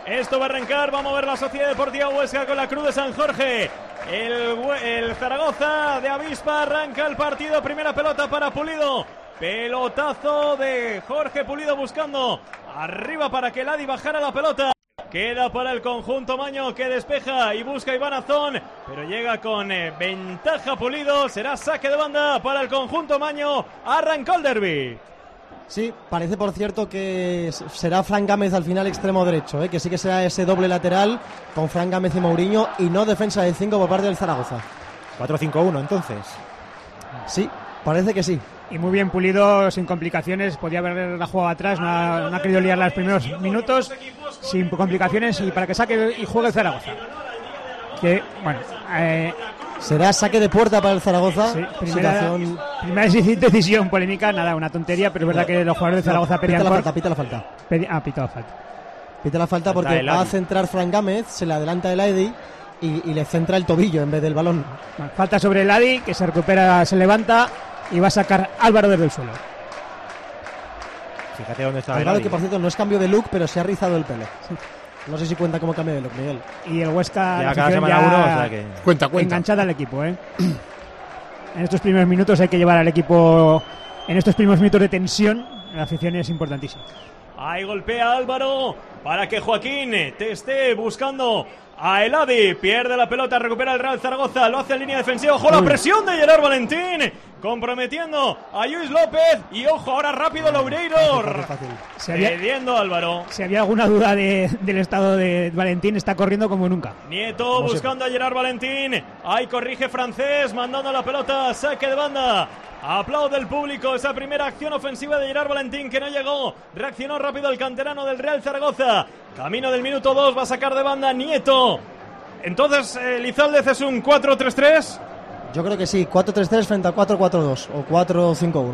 Esto va a arrancar, va a mover la Sociedad Deportiva Huesca con la Cruz de San Jorge. El Zaragoza de Avispa arranca el partido. Primera pelota para Pulido. Pelotazo de Jorge Pulido buscando arriba para que el Adi bajara la pelota. Queda para el conjunto Maño, que despeja y busca Iván Azón, pero llega con ventaja Pulido. Será saque de banda para el conjunto Maño. Arrancó el derbi. Sí, parece por cierto que será Fran Gámez al final extremo derecho, que sí que será ese doble lateral con Fran Gámez y Mourinho y no defensa de 5 por parte del Zaragoza. 4-5-1 entonces. Sí, parece que sí. Y muy bien Pulido, sin complicaciones, podía haber la jugada atrás, no ha querido liar los primeros minutos, sin complicaciones y para que saque y juegue el Zaragoza. Que, bueno... será saque de puerta para el Zaragoza. Sí, primera decisión polémica, nada, una tontería, pero es verdad que los jugadores de Zaragoza pedían... Pita la falta. Pita la falta porque va a centrar Fran Gámez, se le adelanta el Adi y le centra el tobillo en vez del balón. Falta sobre el Adi, que se recupera, se levanta y va a sacar Álvaro desde el suelo. Fíjate dónde está Álvaro, que por cierto no es cambio de look, pero se ha rizado el pelo. Sí. No sé si cuenta como cambio de look, Miguel. Y el Huesca ya cada semana uno, o sea que... Cuenta. Enganchada al equipo, En estos primeros minutos hay que llevar al equipo, en estos primeros minutos de tensión, la afición es importantísima. Ahí golpea Álvaro para que Joaquín te esté buscando a Eladi. Pierde la pelota, recupera el Real Zaragoza, lo hace en línea defensiva. Ojo la presión de Gerard Valentín, comprometiendo a Lluís López. Y ojo, ahora rápido Loureiro, cediendo Álvaro. Si había alguna duda del estado de Valentín, está corriendo como nunca. Nieto buscando a Gerard Valentín. Ahí corrige Francés, mandando la pelota, saque de banda. Aplaude el público esa primera acción ofensiva de Gerard Valentín, que no llegó. Reaccionó rápido el canterano del Real Zaragoza. Camino del minuto 2, va a sacar de banda Nieto. Entonces, Lizaldez, ¿es un 4-3-3? Yo creo que sí, 4-3-3 frente a 4-4-2 o 4-5-1.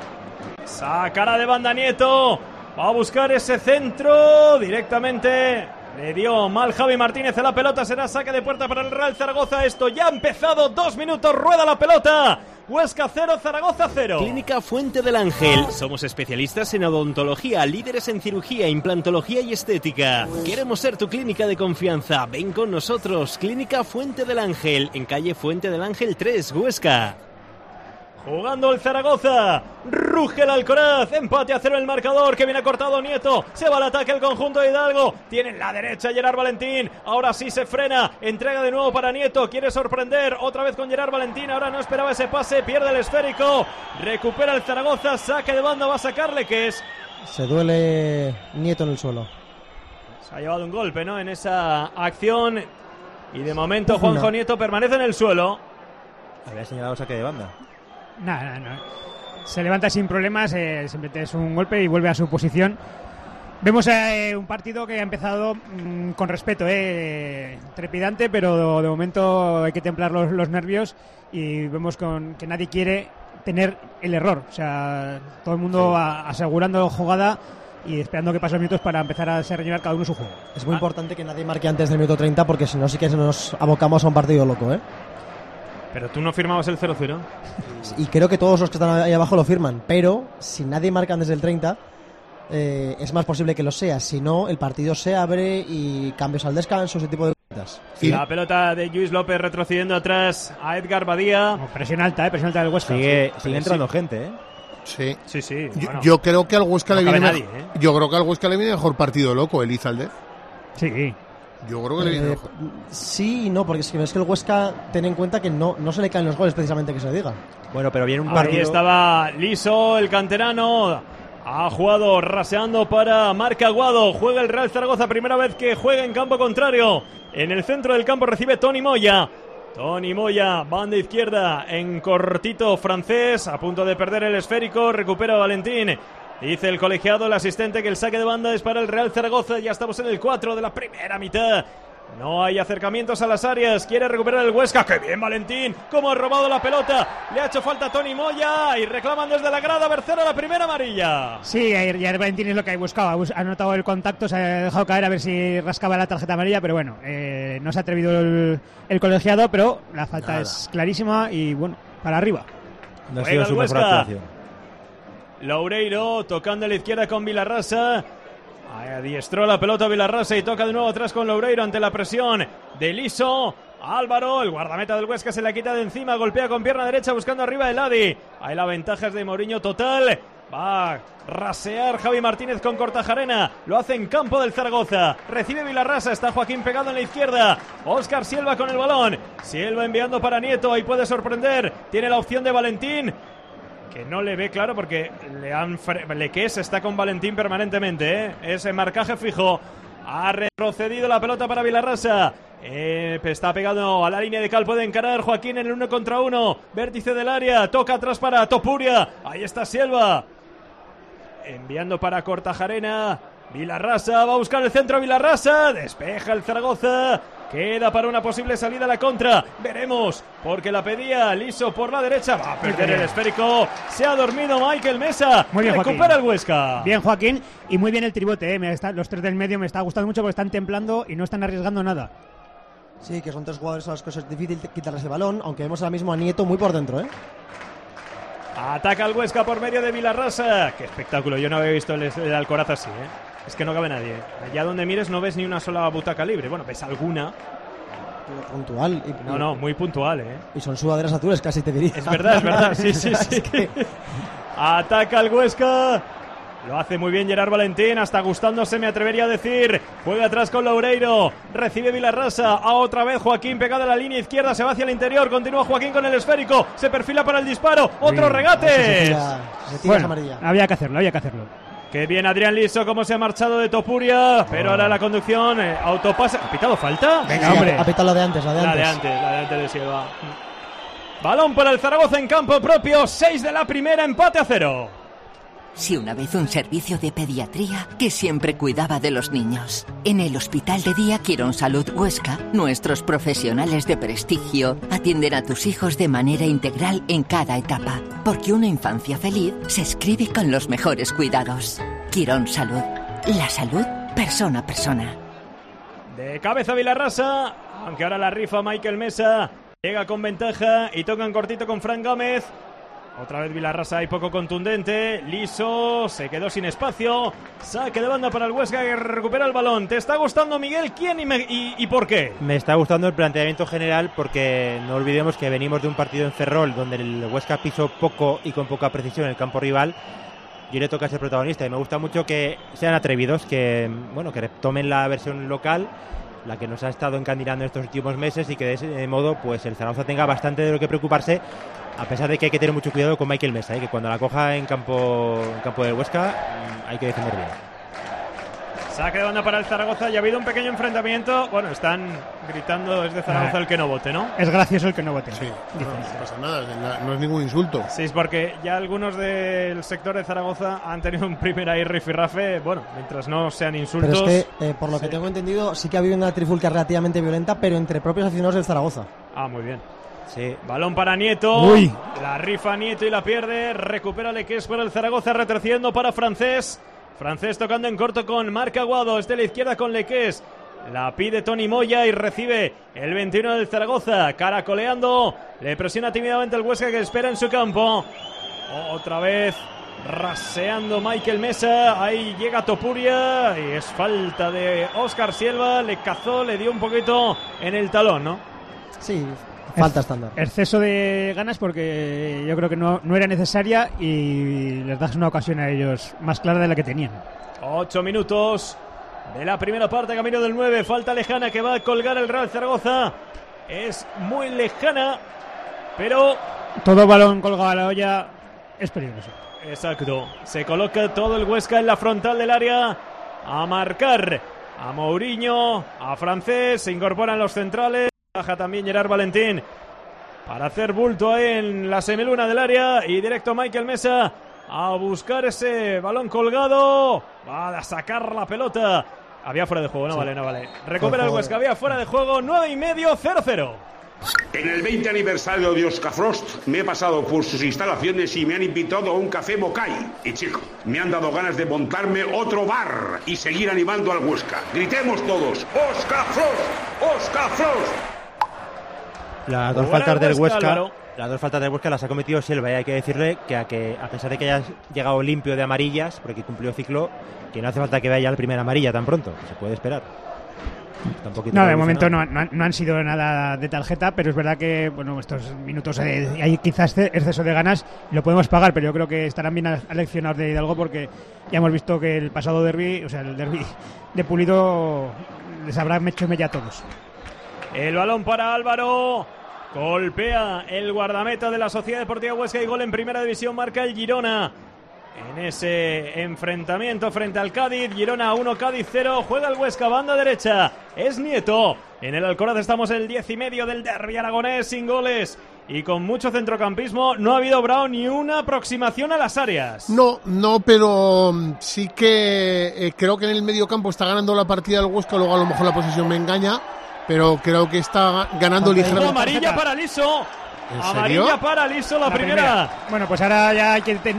Sacará de banda Nieto. Va a buscar ese centro directamente. Le dio mal Javi Martínez a la pelota. Será saque de puerta para el Real Zaragoza. Esto ya ha empezado. 2 minutos. Rueda la pelota. Huesca 0, Zaragoza 0. Clínica Fuente del Ángel. Somos especialistas en odontología, líderes en cirugía, implantología y estética. Queremos ser tu clínica de confianza. Ven con nosotros. Clínica Fuente del Ángel, en calle Fuente del Ángel 3, Huesca. Jugando el Zaragoza, ruge el Alcoraz, empate a 0 el marcador, que viene cortado Nieto, se va al ataque el conjunto de Hidalgo, tiene en la derecha Gerard Valentín, ahora sí se frena, entrega de nuevo para Nieto, quiere sorprender, otra vez con Gerard Valentín, ahora no esperaba ese pase, pierde el esférico, recupera el Zaragoza, saque de banda, va a sacarle, que es... Se duele Nieto en el suelo. Se ha llevado un golpe, ¿no?, en esa acción, y de momento Juanjo Nieto permanece en el suelo. Había señalado saque de banda. No. Se levanta sin problemas, simplemente es un golpe y vuelve a su posición. Vemos un partido que ha empezado con respeto, trepidante, pero de momento hay que templar los nervios y vemos que nadie quiere tener el error. O sea, todo el mundo asegurando jugada y esperando que pasen los minutos para empezar a rellenar cada uno su juego. Es muy importante que nadie marque antes del minuto 30 porque si no sí que nos abocamos a un partido loco, Pero tú no firmabas el 0-0. Y creo que todos los que están ahí abajo lo firman. Pero si nadie marca antes del 30, es más posible que lo sea. Si no, el partido se abre y cambios al descanso, ese tipo de cosas. Sí. La pelota de Lluís López retrocediendo atrás a Edgar Badía. Presión alta del Huesca. Sigue entrando gente, Sí. Bueno, yo creo que al Huesca no le viene nadie, Yo creo que al Huesca le viene mejor partido loco, el Lizaldez. Sí. Yo creo que le viene mejor. Sí y no, porque es que el Huesca, ten en cuenta que no se le caen los goles precisamente, que se diga. Bueno, pero viene un partido... Ahí estaba liso el canterano. Ha jugado raseando para Marc Aguado. Juega el Real Zaragoza, primera vez que juega en campo contrario. En el centro del campo recibe Toni Moya. Toni Moya, banda izquierda en cortito Francés. A punto de perder el esférico. Recupera Valentín. Dice el colegiado, el asistente, que el saque de banda es para el Real Zaragoza. Ya estamos en el 4 de la primera mitad. No hay acercamientos a las áreas. Quiere recuperar el Huesca. ¡Qué bien, Valentín! ¡Cómo ha robado la pelota! Le ha hecho falta a Toni Moya. Y reclaman desde la grada Bercero la primera amarilla. Sí, ayer Valentín es lo que ha buscado. Ha notado el contacto, se ha dejado caer a ver si rascaba la tarjeta amarilla. Pero bueno, no se ha atrevido el colegiado. Pero la falta es clarísima y bueno, para arriba. No ha sido su mejor actuación. Loureiro tocando a la izquierda con Vilarrasa. Adiestró la pelota Vilarrasa y toca de nuevo atrás con Loureiro ante la presión de Liso. Álvaro, el guardameta del Huesca, se la quita de encima, golpea con pierna derecha buscando arriba el Adi. Ahí la ventaja es de Mourinho total. Va a rasear Javi Martínez con Kortajarena. Lo hace en campo del Zaragoza. Recibe Vilarrasa. Está Joaquín pegado en la izquierda. Óscar Silva con el balón. Silva enviando para Nieto. Ahí puede sorprender. Tiene la opción de Valentín, que no le ve claro porque Lequés está con Valentín permanentemente, ¿eh? Ese marcaje fijo. Ha retrocedido la pelota para Vilarrasa. Está pegado a la línea de cal. Puede encarar Joaquín en el 1 contra 1. Vértice del área. Toca atrás para Topuria. Ahí está Silva. Enviando para Kortajarena. Vilarrasa va a buscar el centro. Vilarrasa despeja el Zaragoza. Queda para una posible salida a la contra. Veremos, porque la pedía Liso por la derecha. Va a perder el esférico. Se ha dormido Michael Mesa. Muy bien, recupera Joaquín. el Huesca. Bien, Joaquín. Y muy bien el tribote. Los tres del medio me está gustando mucho porque están templando y no están arriesgando nada. Sí, que son 3 jugadores a los que es difícil quitarles el balón, aunque vemos ahora mismo a Nieto muy por dentro, ¿eh? Ataca el Huesca por medio de Vilarrasa. Qué espectáculo, yo no había visto el Alcoraz así, ¿eh? Es que no cabe nadie. Allá donde mires no ves ni una sola butaca libre. Bueno, ves alguna. Puntual. No, muy puntual, ¿eh? Y son sudaderas azules, casi te diría. Es verdad. Sí. Ataca el Huesca. Lo hace muy bien Gerard Valentín, hasta gustándose me atrevería a decir. Juega atrás con Loureiro. Recibe Vilarrasa. A otra vez Joaquín pegado a la línea izquierda. Se va hacia el interior. Continúa Joaquín con el esférico. Se perfila para el disparo. Otro regate. Se tira amarilla. Había que hacerlo. Qué bien Adrián Liso, cómo se ha marchado de Topuria. Pero ahora la conducción, autopase. ¿Ha pitado falta? Venga, hombre. Ha pitado la de antes, La de antes de Silva. Balón para el Zaragoza en campo propio. 6 de la primera, empate a 0. Si una vez un servicio de pediatría que siempre cuidaba de los niños. En el Hospital de Día Quirón Salud Huesca, nuestros profesionales de prestigio atienden a tus hijos de manera integral en cada etapa, porque una infancia feliz se escribe con los mejores cuidados. Quirón Salud, la salud persona a persona. De cabeza Vilarrasa, aunque ahora la rifa Michael Mesa. Llega con ventaja y tocan cortito con Fran Gámez. Otra vez Vilarrasa y poco contundente. Liso se quedó sin espacio. Saque de banda para el Huesca que recupera el balón. ¿Te está gustando, Miguel? ¿Quién y por qué? Me está gustando el planteamiento general porque no olvidemos que venimos de un partido en Ferrol donde el Huesca pisó poco y con poca precisión en el campo rival. Y le toca ser protagonista y me gusta mucho que sean atrevidos, que tomen la versión local, la que nos ha estado encandilando estos últimos meses, y que de ese modo pues el Zaragoza tenga bastante de lo que preocuparse, a pesar de que hay que tener mucho cuidado con Michael Mesa, que cuando la coja en campo del Huesca hay que defender bien. Saque de banda para el Zaragoza. Ya ha habido un pequeño enfrentamiento. Bueno, están gritando desde Zaragoza el que no vote, ¿no? Es gracioso el que no vote. Sí, no pasa nada, no es ningún insulto. Sí, es porque ya algunos del sector de Zaragoza han tenido un primer ahí rifirrafe. Bueno, mientras no sean insultos. Pero es que, por lo que tengo entendido, sí que ha habido una trifulca relativamente violenta, pero entre propios aficionados del Zaragoza. Ah, muy bien. Sí. Balón para Nieto. Uy. La rifa Nieto y la pierde. Recupera Lequés para el Zaragoza, retrocediendo para Francés. Francés tocando en corto con Marc Aguado. Desde la izquierda con Lequés. La pide Tony Moya y recibe el 21 del Zaragoza. Caracoleando. Le presiona tímidamente el Huesca que espera en su campo. Otra vez raseando Michael Mesa. Ahí llega Topuria. Y es falta de Óscar Silva. Le cazó, le dio un poquito en el talón, ¿no? Sí, falta estándar. Exceso de ganas porque yo creo que no era necesaria y les das una ocasión a ellos más clara de la que tenían. 8 minutos de la primera parte, camino del 9. Falta lejana que va a colgar el Real Zaragoza. Es muy lejana, pero... Todo balón colgado a la olla es peligroso. Exacto. Se coloca todo el Huesca en la frontal del área a marcar a Mourinho, a Francés. Se incorporan los centrales. Baja también Gerard Valentín para hacer bulto ahí en la semiluna del área. Y directo Michael Mesa a buscar ese balón colgado. Va a sacar la pelota. Había fuera de juego, no vale. Recupera el Huesca, había fuera de juego. 9:30, 0-0. En el 20 aniversario de Oscar Frost me he pasado por sus instalaciones y me han invitado a un café Mocay. Y chico, me han dado ganas de montarme otro bar y seguir animando al Huesca. Gritemos todos: ¡Oscar Frost! ¡Oscar Frost! Las dos faltas del Huesca Las dos faltas de Huesca las ha cometido Selva, y hay que decirle que a pesar de que haya llegado limpio de amarillas, porque cumplió ciclo, que no hace falta que vaya la primera amarilla tan pronto, se puede esperar. No, de momento no han sido nada de tarjeta, pero es verdad que bueno, estos minutos hay quizás exceso de ganas y lo podemos pagar, pero yo creo que estarán bien aleccionados de Hidalgo, porque ya hemos visto que el pasado derbi, o sea, el derbi de Pulido, les habrá hecho mella a todos. El balón para Álvaro, golpea el guardameta de la Sociedad Deportiva Huesca y gol en primera división, marca el Girona. En ese enfrentamiento frente al Cádiz, Girona 1, Cádiz 0, juega el Huesca, banda derecha, es Nieto. En el Alcoraz estamos en el 10:30 del derbi aragonés, sin goles y con mucho centrocampismo. No ha habido, Bravo, ni una aproximación a las áreas. No, pero sí que creo que en el medio campo está ganando la partida el Huesca, luego a lo mejor la posesión me engaña, pero creo que está ganando ligeramente. Amarilla para Liso. Amarilla para Liso, la primera. Bueno, pues ahora ya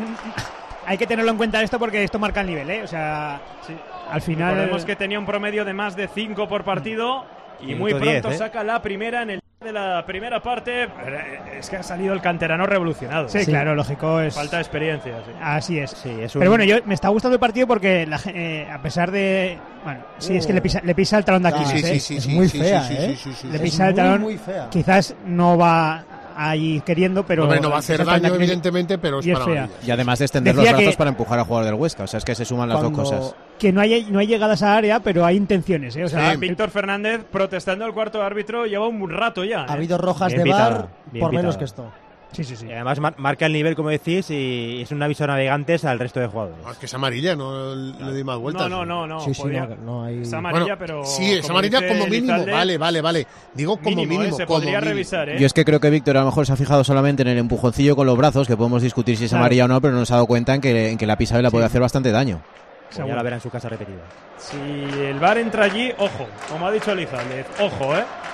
hay que tenerlo en cuenta esto, porque esto marca el nivel, ¿eh? O sea, sí. Al final recordemos que tenía un promedio de más de 5 por partido y muy pronto 10, saca la primera en el de la primera parte. Es que ha salido el canterano revolucionado. Sí, claro, lógico, es falta de experiencia. Sí. Así es. Sí, pero bueno, me está gustando el partido porque a pesar de, bueno, sí, es que le pisa el talón de Aquiles, es muy fea, le pisa el talón, muy fea. Quizás no va ahí queriendo, pero hombre, no va a hacer daño evidentemente, pero es para fea. Y además de extender los brazos para empujar al jugador del Huesca, o sea, es que se suman las dos cosas. Que no hay llegadas a área, pero hay intenciones, ¿eh? O sea, Víctor Fernández protestando al cuarto árbitro lleva un rato ya, ¿eh? Ha habido rojas bien de VAR por menos que esto. Sí. Y además marca el nivel, como decís, y es un aviso a navegantes al resto de jugadores. No, es que es amarilla, no le doy más vueltas. No. Sí, no hay... Es amarilla, bueno, pero... Sí, es amarilla como mínimo. Lizalde, vale. Digo como mínimo. Se como podría mínimo. revisar, ¿eh? Yo es que creo que Víctor a lo mejor se ha fijado solamente en el empujoncillo con los brazos, que podemos discutir si es amarilla o no, pero no se ha dado cuenta en que la pisada le puede hacer bastante daño. Pues ya la verá en su casa repetida. Si el VAR entra allí, ojo, como ha dicho Lizalde, ojo,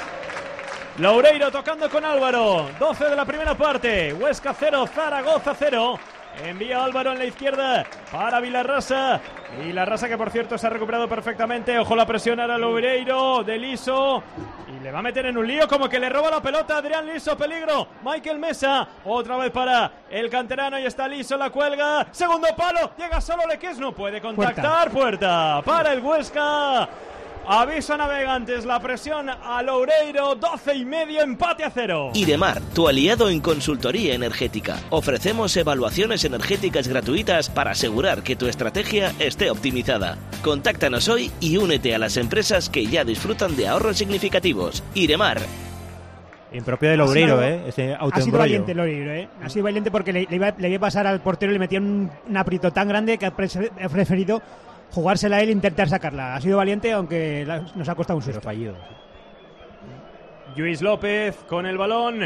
Loureiro tocando con Álvaro, 12 de la primera parte, Huesca 0, Zaragoza 0. Envía Álvaro en la izquierda para Vilarrasa. Vilarrasa, que por cierto se ha recuperado perfectamente. Ojo la presión ahora Loureiro de Liso. Y le va a meter en un lío, como que le roba la pelota Adrián Liso. Peligro. Michael Mesa. Otra vez para el canterano. Y está Liso, la cuelga. Segundo palo. Llega solo Lequés. No puede contactar. Puerta para el Huesca. Aviso a navegantes, la presión a Loureiro, 12:30, empate a 0. Idemar, tu aliado en consultoría energética. Ofrecemos evaluaciones energéticas gratuitas para asegurar que tu estrategia esté optimizada. Contáctanos hoy y únete a las empresas que ya disfrutan de ahorros significativos. Idemar. Impropio de Loureiro, ese autoembrollo. Ha sido valiente Loureiro, Ha sido valiente porque le iba a pasar al portero y le metía un aprieto tan grande que ha preferido jugársela a él e intentar sacarla. Ha sido valiente, aunque nos ha costado un susto. Fallido. Lluís López con el balón.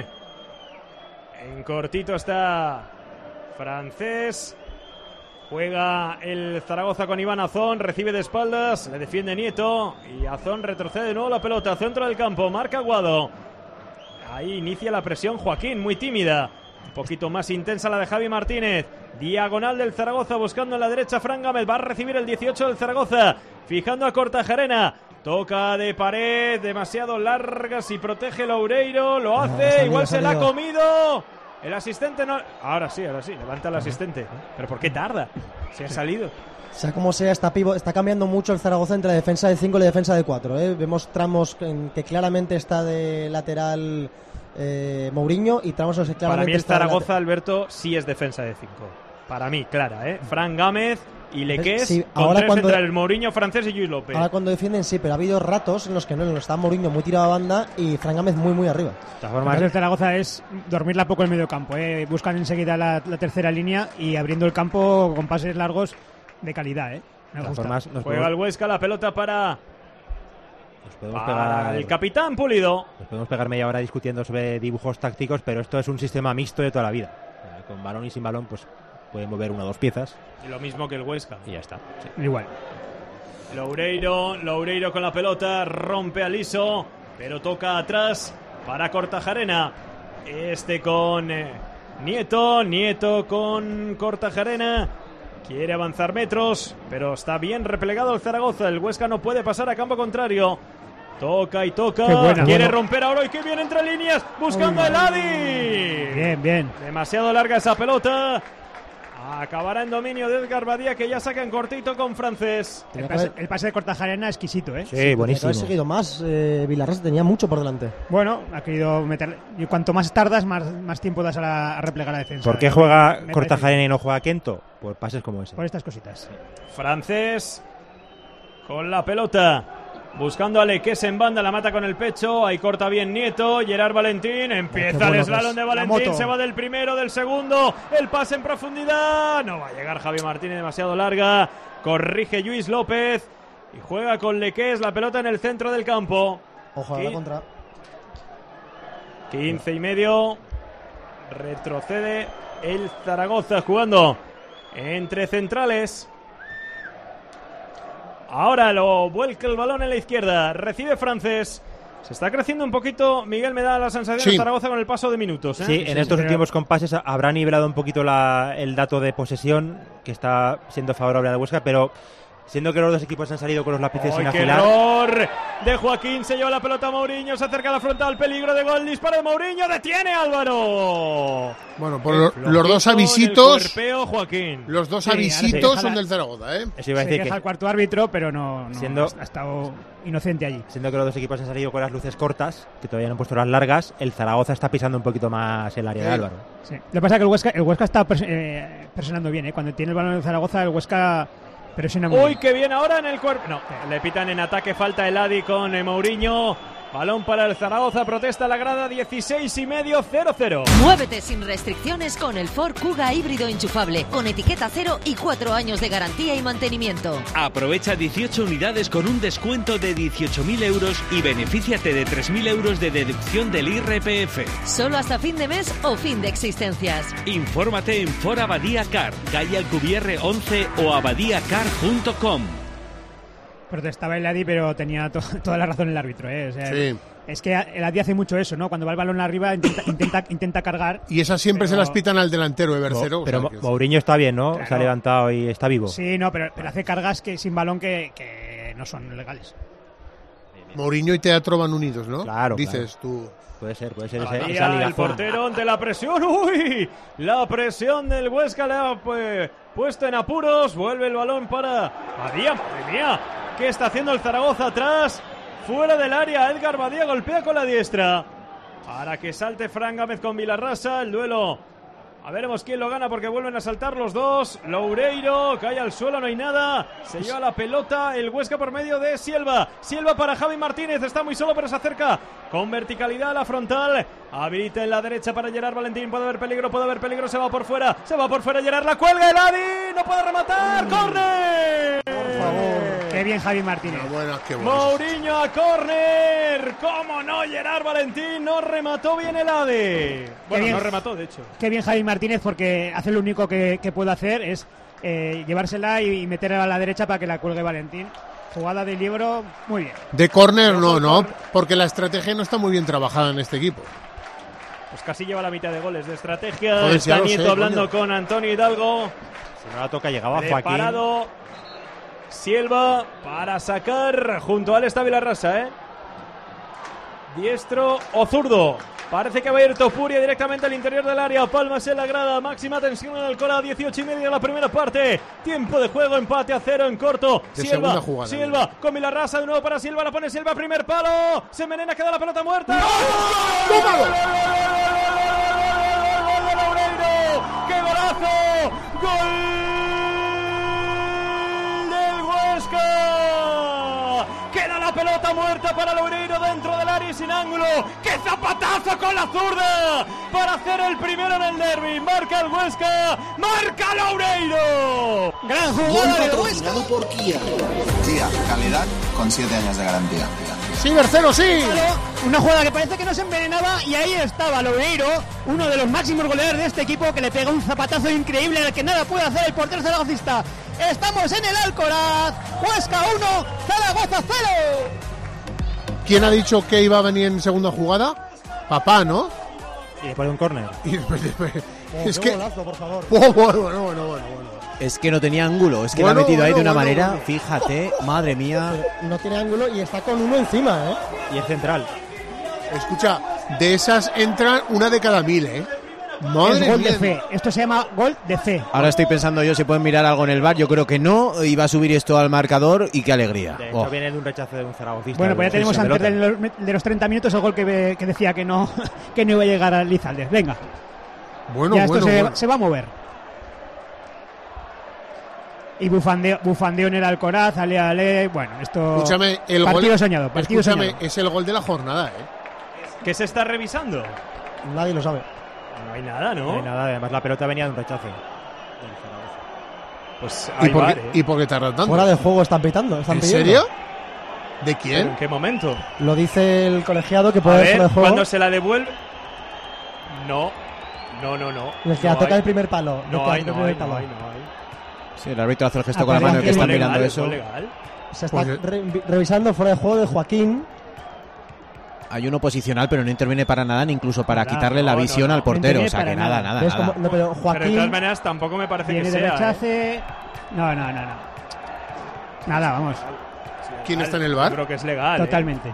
En cortito está Francés. Juega el Zaragoza con Iván Azón. Recibe de espaldas. Le defiende Nieto. Y Azón retrocede de nuevo la pelota. Centro del campo. Marca Guado. Ahí inicia la presión Joaquín. Muy tímida. Un poquito más intensa la de Javi Martínez. Diagonal del Zaragoza buscando en la derecha Fran Gámez. Va a recibir el 18 del Zaragoza. Fijando a Kortajarena. Toca de pared. Demasiado largas y protege Loureiro. Lo hace. Igual se la ha comido. El asistente no... Ahora sí. Levanta el asistente. ¿Pero por qué tarda? Se ha salido. Sea como sea, está cambiando mucho el Zaragoza entre la defensa de 5 y la defensa de 4. Vemos tramos en que claramente está de lateral Mourinho y tramos en los que claramente... Para mí el Zaragoza, Alberto, sí es defensa de 5. Para mí, clara, Fran Gámez y Lequés, sí, con tres centrales, Mourinho, Francés y Lluís López. Ahora cuando defienden sí, pero ha habido ratos en los que no, en los que está Mourinho muy tirado a banda y Fran Gámez muy arriba. De todas formas, el Zaragoza es dormirla poco en medio campo. Buscan enseguida la tercera línea y abriendo el campo con pases largos de calidad. Me gusta. Juega el Huesca, la pelota para... el capitán Pulido. Nos podemos pegar media hora discutiendo sobre dibujos tácticos, pero esto es un sistema mixto de toda la vida. Con balón y sin balón, pues pueden mover 1 o 2 piezas. Y lo mismo que el Huesca. Y ya está. Sí. Igual. Loureiro con la pelota, rompe a Liso, pero toca atrás para Kortajarena. Con Nieto con Kortajarena. Quiere avanzar metros, pero está bien replegado el Zaragoza. El Huesca no puede pasar a campo contrario. Toca y toca. Buena, quiere bueno. romper ahora y que viene entre líneas buscando el Adi. Bien, bien. Demasiado larga esa pelota. Acabará en dominio de Edgar Badía, que ya saca en cortito con Francés. El pase de Kortajarena exquisito, ¿eh? Sí, buenísimo. Ha seguido más. Villarrosa tenía mucho por delante. Bueno, ha querido meter. Y cuanto más tardas, más tiempo das a replegar la defensa. ¿Por qué juega Kortajarena y no juega Kento? Por pases como ese. Por estas cositas. Francés con la pelota. Buscando a Leques en banda, la mata con el pecho, ahí corta bien Nieto, Gerard Valentín, empieza el slalom de Valentín, se va del primero, del segundo, el pase en profundidad, no va a llegar Javi Martínez, demasiado larga, corrige Lluís López y juega con Leques, la pelota en el centro del campo. Ojo a la contra. 15 y medio, retrocede el Zaragoza jugando entre centrales. Ahora lo vuelca el balón en la izquierda. Recibe Francés. Se está creciendo un poquito. Miguel, me da la sensación de Zaragoza con el paso de minutos. Sí, en estos últimos compases habrá nivelado un poquito el dato de posesión, que está siendo favorable al Huesca, pero siendo que los dos equipos han salido con los lápices sin afilar. Error de Joaquín, se lleva la pelota a Mourinho, se acerca a la frontal, peligro de gol, disparo de Mourinho, detiene Álvaro. Bueno, por los dos avisitos. Joaquín. Los dos avisitos son del Zaragoza, ¿eh? Eso iba a decir que el cuarto árbitro, pero no ha estado inocente allí. Siendo que los dos equipos han salido con las luces cortas, que todavía no han puesto las largas, el Zaragoza está pisando un poquito más el área de Álvaro. Sí. Lo que pasa es que el Huesca está presionando bien, ¿eh? Cuando tiene el balón en Zaragoza, el Huesca presiona muy bien. Uy, que viene ahora en el cuerpo. No, le pitan en ataque, falta el Adi con Mourinho. Balón para el Zaragoza, protesta la grada, 16 y medio, 0-0. Muévete sin restricciones con el Ford Kuga híbrido enchufable, con etiqueta 0 y 4 años de garantía y mantenimiento. Aprovecha 18 unidades con un descuento de 18.000 euros y benefíciate de 3.000 euros de deducción del IRPF. Solo hasta fin de mes o fin de existencias. Infórmate en Ford Abadía Car, calle Alcubierre 11 o abadiacar.com. Protestaba el Adi, pero tenía toda la razón el árbitro, ¿eh? O sea, sí. Es que el Adi hace mucho eso, ¿no? Cuando va el balón arriba intenta cargar. Y esas siempre se las pitan al delantero, Bercero. Pero Mourinho está bien, ¿no? Claro. Se ha levantado y está vivo. Sí, no, pero hace cargas sin balón que no son legales. Mourinho y Teatro van unidos, ¿no? Claro. Dices tú. Puede ser esa ligazón. El portero ante la presión. ¡Uy! La presión del Huesca le ha puesto en apuros. Vuelve el balón para Badía. ¡Madre mía! ¿Qué está haciendo el Zaragoza atrás? Fuera del área. Edgar Badía golpea con la diestra. Para que salte Fran Gámez con Vilarrasa. El duelo. A veremos quién lo gana porque vuelven a saltar los dos. Loureiro cae al suelo, no hay nada. Se lleva la pelota el Huesca por medio de Silva. Silva para Javi Martínez. Está muy solo pero se acerca con verticalidad a la frontal. Habilita en la derecha para Gerard Valentín. Puede haber peligro. Se va por fuera. Gerard, la cuelga el Adi. No puede rematar. ¡Córner! Por favor. Qué bien Javi Martínez. Qué bueno. Mourinho a córner. ¿Cómo no? Gerard Valentín no remató bien el Adi. Bueno, no remató, de hecho. Qué bien Javi Martínez, porque hace lo único que puede hacer es llevársela y meterla a la derecha para que la cuelgue Valentín. Jugada de libro, muy bien. De córner no, porque la estrategia no está muy bien trabajada en este equipo. Pues casi lleva la mitad de goles de estrategia. Joder, está Nieto hablando con Antonio Hidalgo. Si no la toca, llegaba Joaquín. Preparado Silva para sacar. Junto a él está Vilarrasa, diestro o zurdo. Parece que va a ir Topuria directamente al interior del área. Palmas en la grada. Máxima tensión en el Cora. 18 y medio de la primera parte. Tiempo de juego. Empate a 0 en corto. Silva con Vilarrasa. De nuevo para Silva. La pone Silva. Primer palo. Se envenena. Queda la pelota muerta. ¡No! ¡Qué golazo! ¡Gol del Huesca! Queda la pelota muerta para Loureiro dentro del área y sin ángulo. ¡Qué zapatazo con la zurda! Para hacer el primero en el derbi. Marca el Huesca. ¡Marca Loureiro! ¡Gran jugada del Huesca! Por Kia, calidad con 7 años de garantía. Sí, Bercero, sí. Una jugada que parece que no se envenenaba y ahí estaba Loureiro, uno de los máximos goleadores de este equipo, que le pega un zapatazo increíble en el que nada puede hacer el portero zaragocista. Estamos en el Alcoraz. Huesca 1, Zaragoza 0. ¿Quién ha dicho que iba a venir en segunda jugada? Papá, ¿no? Y después de un córner. Es que... Golazo, por favor. Bueno. Es que no tenía ángulo, es que Bueno, la ha metido ahí de bueno, una manera, bueno. fíjate, madre mía. No tiene ángulo y está con uno encima, ¿eh? Y es central. Escucha, de esas entran una de cada 1000, ¿eh? Madre Es gol mía. de fe. Esto se llama gol de fe. Ahora estoy pensando yo si pueden mirar algo en el bar, yo creo que no, y va a subir esto al marcador y qué alegría. De hecho, viene de un rechazo de un zaragocista. Bueno, pues ya tenemos Sí, antes pelota. de los 30 minutos el gol que decía que no, que no iba a llegar a Lizalde. Venga, Bueno, ya esto bueno, bueno. se va a mover. Y bufandeo en el Alcoraz, ale. Bueno, esto. Escúchame, el partido gol. soñado, partido Escúchame, soñado. es el gol de la jornada, ¿eh? ¿Qué se está revisando? Nadie lo sabe. No hay nada, No hay ¿no? nada, además la pelota venía de un rechazo. Pues ¿Y ahí por, va, qué, ¿Y por qué tardan tanto? Fuera de juego están pitando. Están ¿En pidiendo. serio? ¿De ¿Pero quién? ¿En qué momento? Lo dice el colegiado que A puede haber ver, fuera de juego. cuando se la devuelve. No. No. El que No toca hay. el primer palo. el No que hay, toca el no hay, primer no palo. hay, no hay. Sí, el árbitro hace el gesto Ah, con la perdón, mano, el que es están legal, mirando es eso. legal. Se está Pues, revisando fuera de juego de Joaquín. Hay uno posicional, pero no interviene para nada, ni incluso para Nada, quitarle la no, visión no, al no. portero. No O sea que interviene nada, para nada, ¿Ves nada. cómo- no, pero Pero de todas Joaquín. maneras tampoco me parece Viene que de sea. rechace. No. Nada, vamos. ¿Quién Legal. está en el bar? Yo creo que es legal. Totalmente.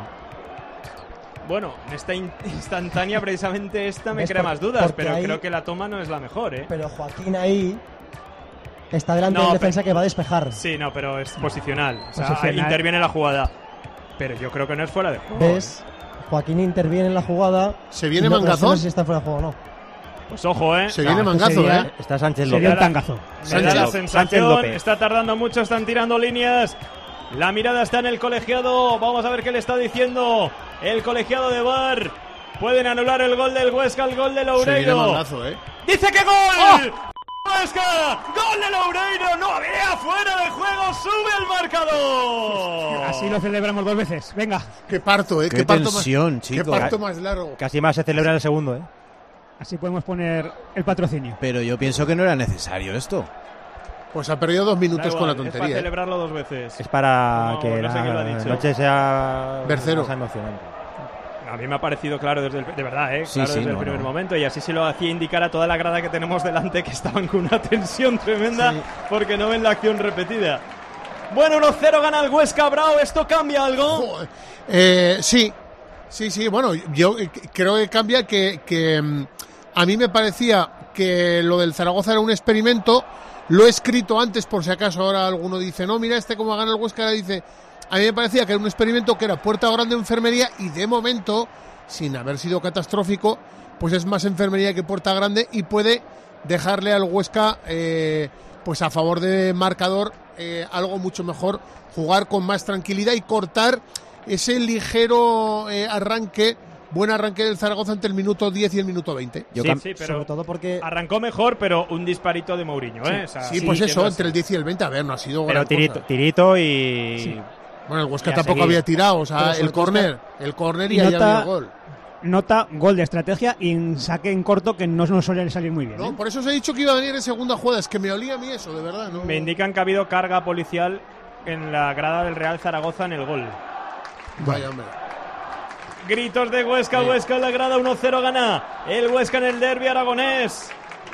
Bueno, en esta instantánea, precisamente esta me ¿Ves? crea más dudas, Porque pero ahí- creo que la toma no es la mejor, ¿eh? Pero Joaquín ahí está delante No, del defensa que va a despejar. Sí, no, pero es posicional. O sea, Posicional. interviene la jugada. Pero yo creo que no es fuera de juego. ¿Ves? Joaquín interviene en la jugada. ¿Se viene y no, pero mangazón? No sé si está fuera de juego o no. Pues ojo, ¿eh? Se viene esto mangazo, sería- ¿eh? Está Sánchez Sería un López. tangazo. Me da Sánchez la López. Sánchez sensación, López. está tardando mucho, están tirando líneas. La mirada está en el colegiado. Vamos a ver qué le está diciendo el colegiado de VAR. Pueden anular el gol del Huesca, el gol de Se viene Loureiro. mangazo, ¿eh? ¡Dice que gol! ¡Huesca! ¡Gol de Loureiro! ¡No había fuera de juego! ¡Sube el marcador! Así lo celebramos 2 veces. Venga, Qué parto, ¿eh? Qué parto tensión, más, chico. Qué parto más largo. Casi más se celebra en el segundo, ¿eh? así podemos poner el patrocinio. Pero yo pienso que no era necesario esto. Pues ha perdido 2 Da minutos igual, con la es para tontería. ¿eh? celebrarlo 2 veces. Es para No, que no sé quién lo ha la dicho. noche sea Bercero. más emocionante. A mí me ha parecido claro desde el, de verdad, Sí, claro sí, desde el no, primer no. momento, y así se lo hacía indicar a toda la grada que tenemos delante, que estaban con una tensión tremenda Sí. porque no ven la acción repetida. Bueno, 1-0 gana el Huesca, Bravo. ¿Esto cambia algo? Joder. Sí. Bueno, yo creo que cambia que a mí me parecía que lo del Zaragoza era un experimento. Lo he escrito antes por si acaso ahora alguno dice, no, mira cómo gana el Huesca. Ahora dice, a mí me parecía que era un experimento que era puerta grande enfermería y de momento, sin haber sido catastrófico, pues es más enfermería que puerta grande y puede dejarle al Huesca pues a favor de marcador algo mucho mejor, jugar con más tranquilidad y cortar ese ligero buen arranque del Zaragoza entre el minuto 10 y el minuto 20. Yo Sí, cam- sí, pero Sobre todo porque arrancó mejor, pero un disparito de Mourinho, ¿eh? O sea, Sí, pues eso, entiendo entre el así. 10 y el 20, a ver, no ha sido Pero gran tirito, cosa. tirito y... Bueno, el Huesca Y a tampoco seguir. había tirado, o sea, Pero sobre el todo córner y Y ahí nota- había el gol. Nota, gol de estrategia y en saque en corto que no nos suele salir muy bien. No, ¿eh? por eso os he dicho que iba a venir en segunda jugada, es que me olía a mí eso, de verdad. ¿no? Me indican que ha habido carga policial en la grada del Real Zaragoza en el gol. Vaya, hombre. Gritos de Huesca, Huesca en la grada, 1-0 gana el Huesca en el derbi aragonés.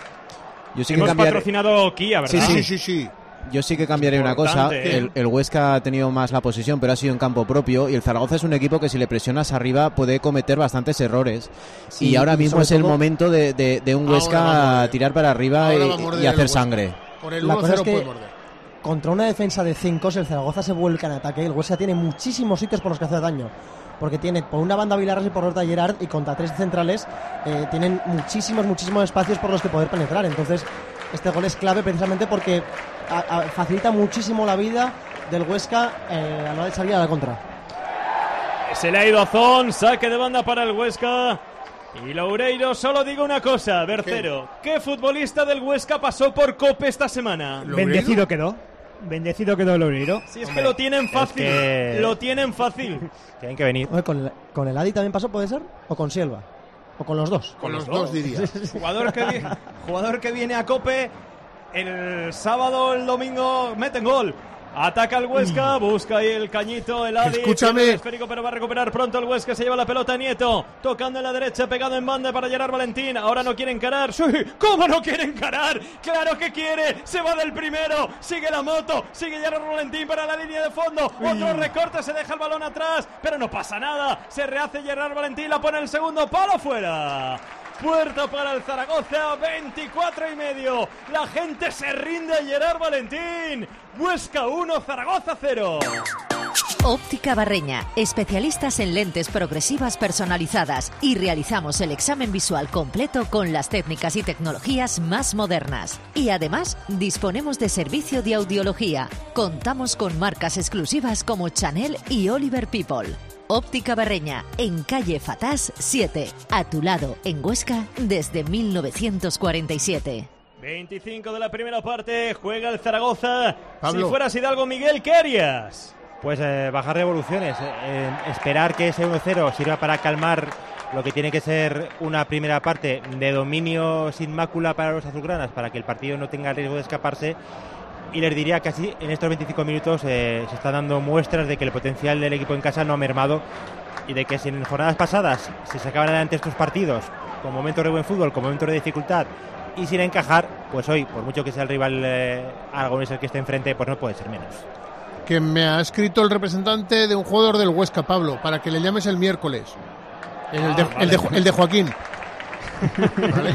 Yo sí que Hemos cambiaré, patrocinado Kia, ¿verdad? Sí. yo sí que cambiaré una cosa. Importante. El Huesca ha tenido más la posesión, pero ha sido en campo propio. Y el Zaragoza es un equipo que si le presionas arriba puede cometer bastantes errores. Sí, y ahora y mismo sobre es el todo- momento de un Ahora va a Huesca morder. tirar para arriba Ahora va a morder y el hacer Huesca. sangre. Con el La 1-0 cosa es que- puede morder. contra una defensa de 5, el Zaragoza se vuelca en ataque. El Huesca tiene muchísimos sitios por los que hacer daño. Porque tiene por una banda Vilarras y por otra Gerard, y contra 3 centrales tienen muchísimos espacios por los que poder penetrar. Entonces, este gol es clave precisamente porque facilita muchísimo la vida del Huesca a la hora de salir a la contra. Se le ha ido a Zon, saque de banda para el Huesca. Y Loureiro, solo digo una cosa, Bercero. ¿Qué futbolista del Huesca pasó por Cope esta semana? ¿Loureiro? Bendecido quedó. Bendecido quedó Loureiro. Si es que lo tienen fácil, que- lo tienen fácil. Tienen que venir. Oye, ¿con el Adi también pasó, puede ser? ¿O con Silva? ¿O con los dos? Con los dos, diría. Jugador que viene a Cope el sábado, el domingo, meten gol. Ataca el Huesca, busca ahí el cañito, el Adi. Escúchame. El esférico, pero va a recuperar pronto el Huesca. Se lleva la pelota Nieto, tocando en la derecha, pegado en banda para Gerard Valentín. Ahora no quiere encarar. ¡Sí! ¿Cómo no quiere encarar? ¡Claro que quiere! Se va del primero. Sigue la moto. Sigue Gerard Valentín para la línea de fondo. Otro recorte, se deja el balón atrás. Pero no pasa nada. Se rehace Gerard Valentín, la pone el segundo palo fuera. Puerta para el Zaragoza, 24,5. La gente se rinde a Gerard Valentín. Huesca 1, Zaragoza 0. Óptica Barreña, especialistas en lentes progresivas personalizadas y realizamos el examen visual completo con las técnicas y tecnologías más modernas. Y además, disponemos de servicio de audiología. Contamos con marcas exclusivas como Chanel y Oliver People. Óptica Barreña, en calle Fatás 7, a tu lado, en Huesca, desde 1947. 25 de la primera parte, juega el Zaragoza. Pablo. Si fueras Hidalgo, Miguel, ¿qué harías? Pues bajar revoluciones, esperar que ese 1-0 sirva para calmar lo que tiene que ser una primera parte de dominio sin mácula para los azulgranas, para que el partido no tenga riesgo de escaparse. Y les diría que así en estos 25 minutos se están dando muestras de que el potencial del equipo en casa no ha mermado y de que si en jornadas pasadas se sacaban adelante estos partidos con momentos de buen fútbol, con momentos de dificultad y sin encajar, pues hoy, por mucho que sea el rival aragonés el que esté enfrente, pues no puede ser menos. Que me ha escrito el representante de un jugador del Huesca, Pablo, para que le llames el miércoles. El de Joaquín. ¿Vale?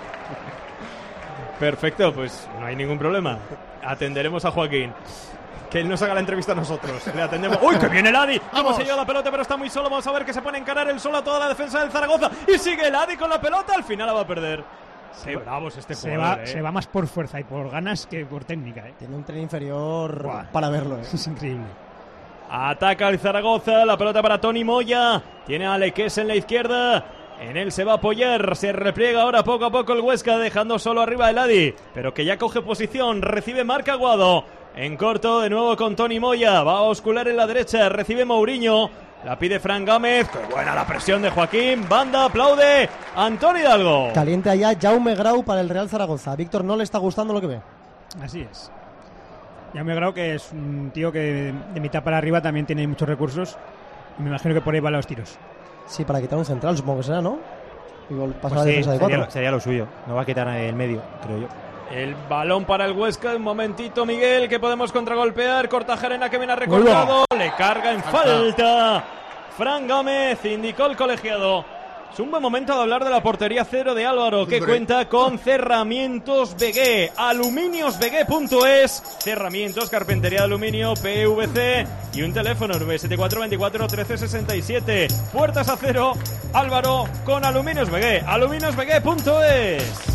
Perfecto, pues no hay ningún problema. Atenderemos a Joaquín. Que él nos haga la entrevista a nosotros. Le atendemos. ¡Uy, que viene el Adi! ¿Cómo se lleva la pelota? Pero está muy solo. Vamos a ver que se pone a encarar él solo a toda la defensa del Zaragoza. Y sigue el Adi con la pelota. Al final la va a perder. Qué bravos este jugador. Se va más por fuerza y por ganas que por técnica. Tiene un tren inferior para verlo. Es increíble. Ataca el Zaragoza. La pelota para Tony Moya. Tiene a Aleques en la izquierda. En él se va a apoyar, se repliega ahora poco a poco el Huesca, dejando solo arriba el Adi, pero que ya coge posición, recibe Marc Aguado, en corto de nuevo con Tony Moya, va a oscular en la derecha, recibe Mourinho, la pide Fran Gámez, qué buena la presión de Joaquín, banda, aplaude, Antonio Hidalgo. Caliente allá Jaume Grau para el Real Zaragoza, a Víctor no le está gustando lo que ve. Así es. Jaume Grau, que es un tío que de mitad para arriba también tiene muchos recursos, y me imagino que por ahí van los tiros. Sí, para quitar un central, supongo que será, ¿no? Igual pasa pues la defensa de 4. Sería lo suyo. No va a quitar el medio, creo yo. El balón para el Huesca, un momentito, Miguel, que podemos contragolpear. Kortajarena que viene a recortado, le carga en falta. Fran Gámez, indicó el colegiado. Es un buen momento de hablar de la portería cero de Álvaro, que cuenta con Cerramientos Begué, aluminiosbegué.es, cerramientos, carpintería de aluminio, PVC y un teléfono 974 24 13 67. Puertas a cero, Álvaro con Aluminios Begué, aluminiosbegué.es.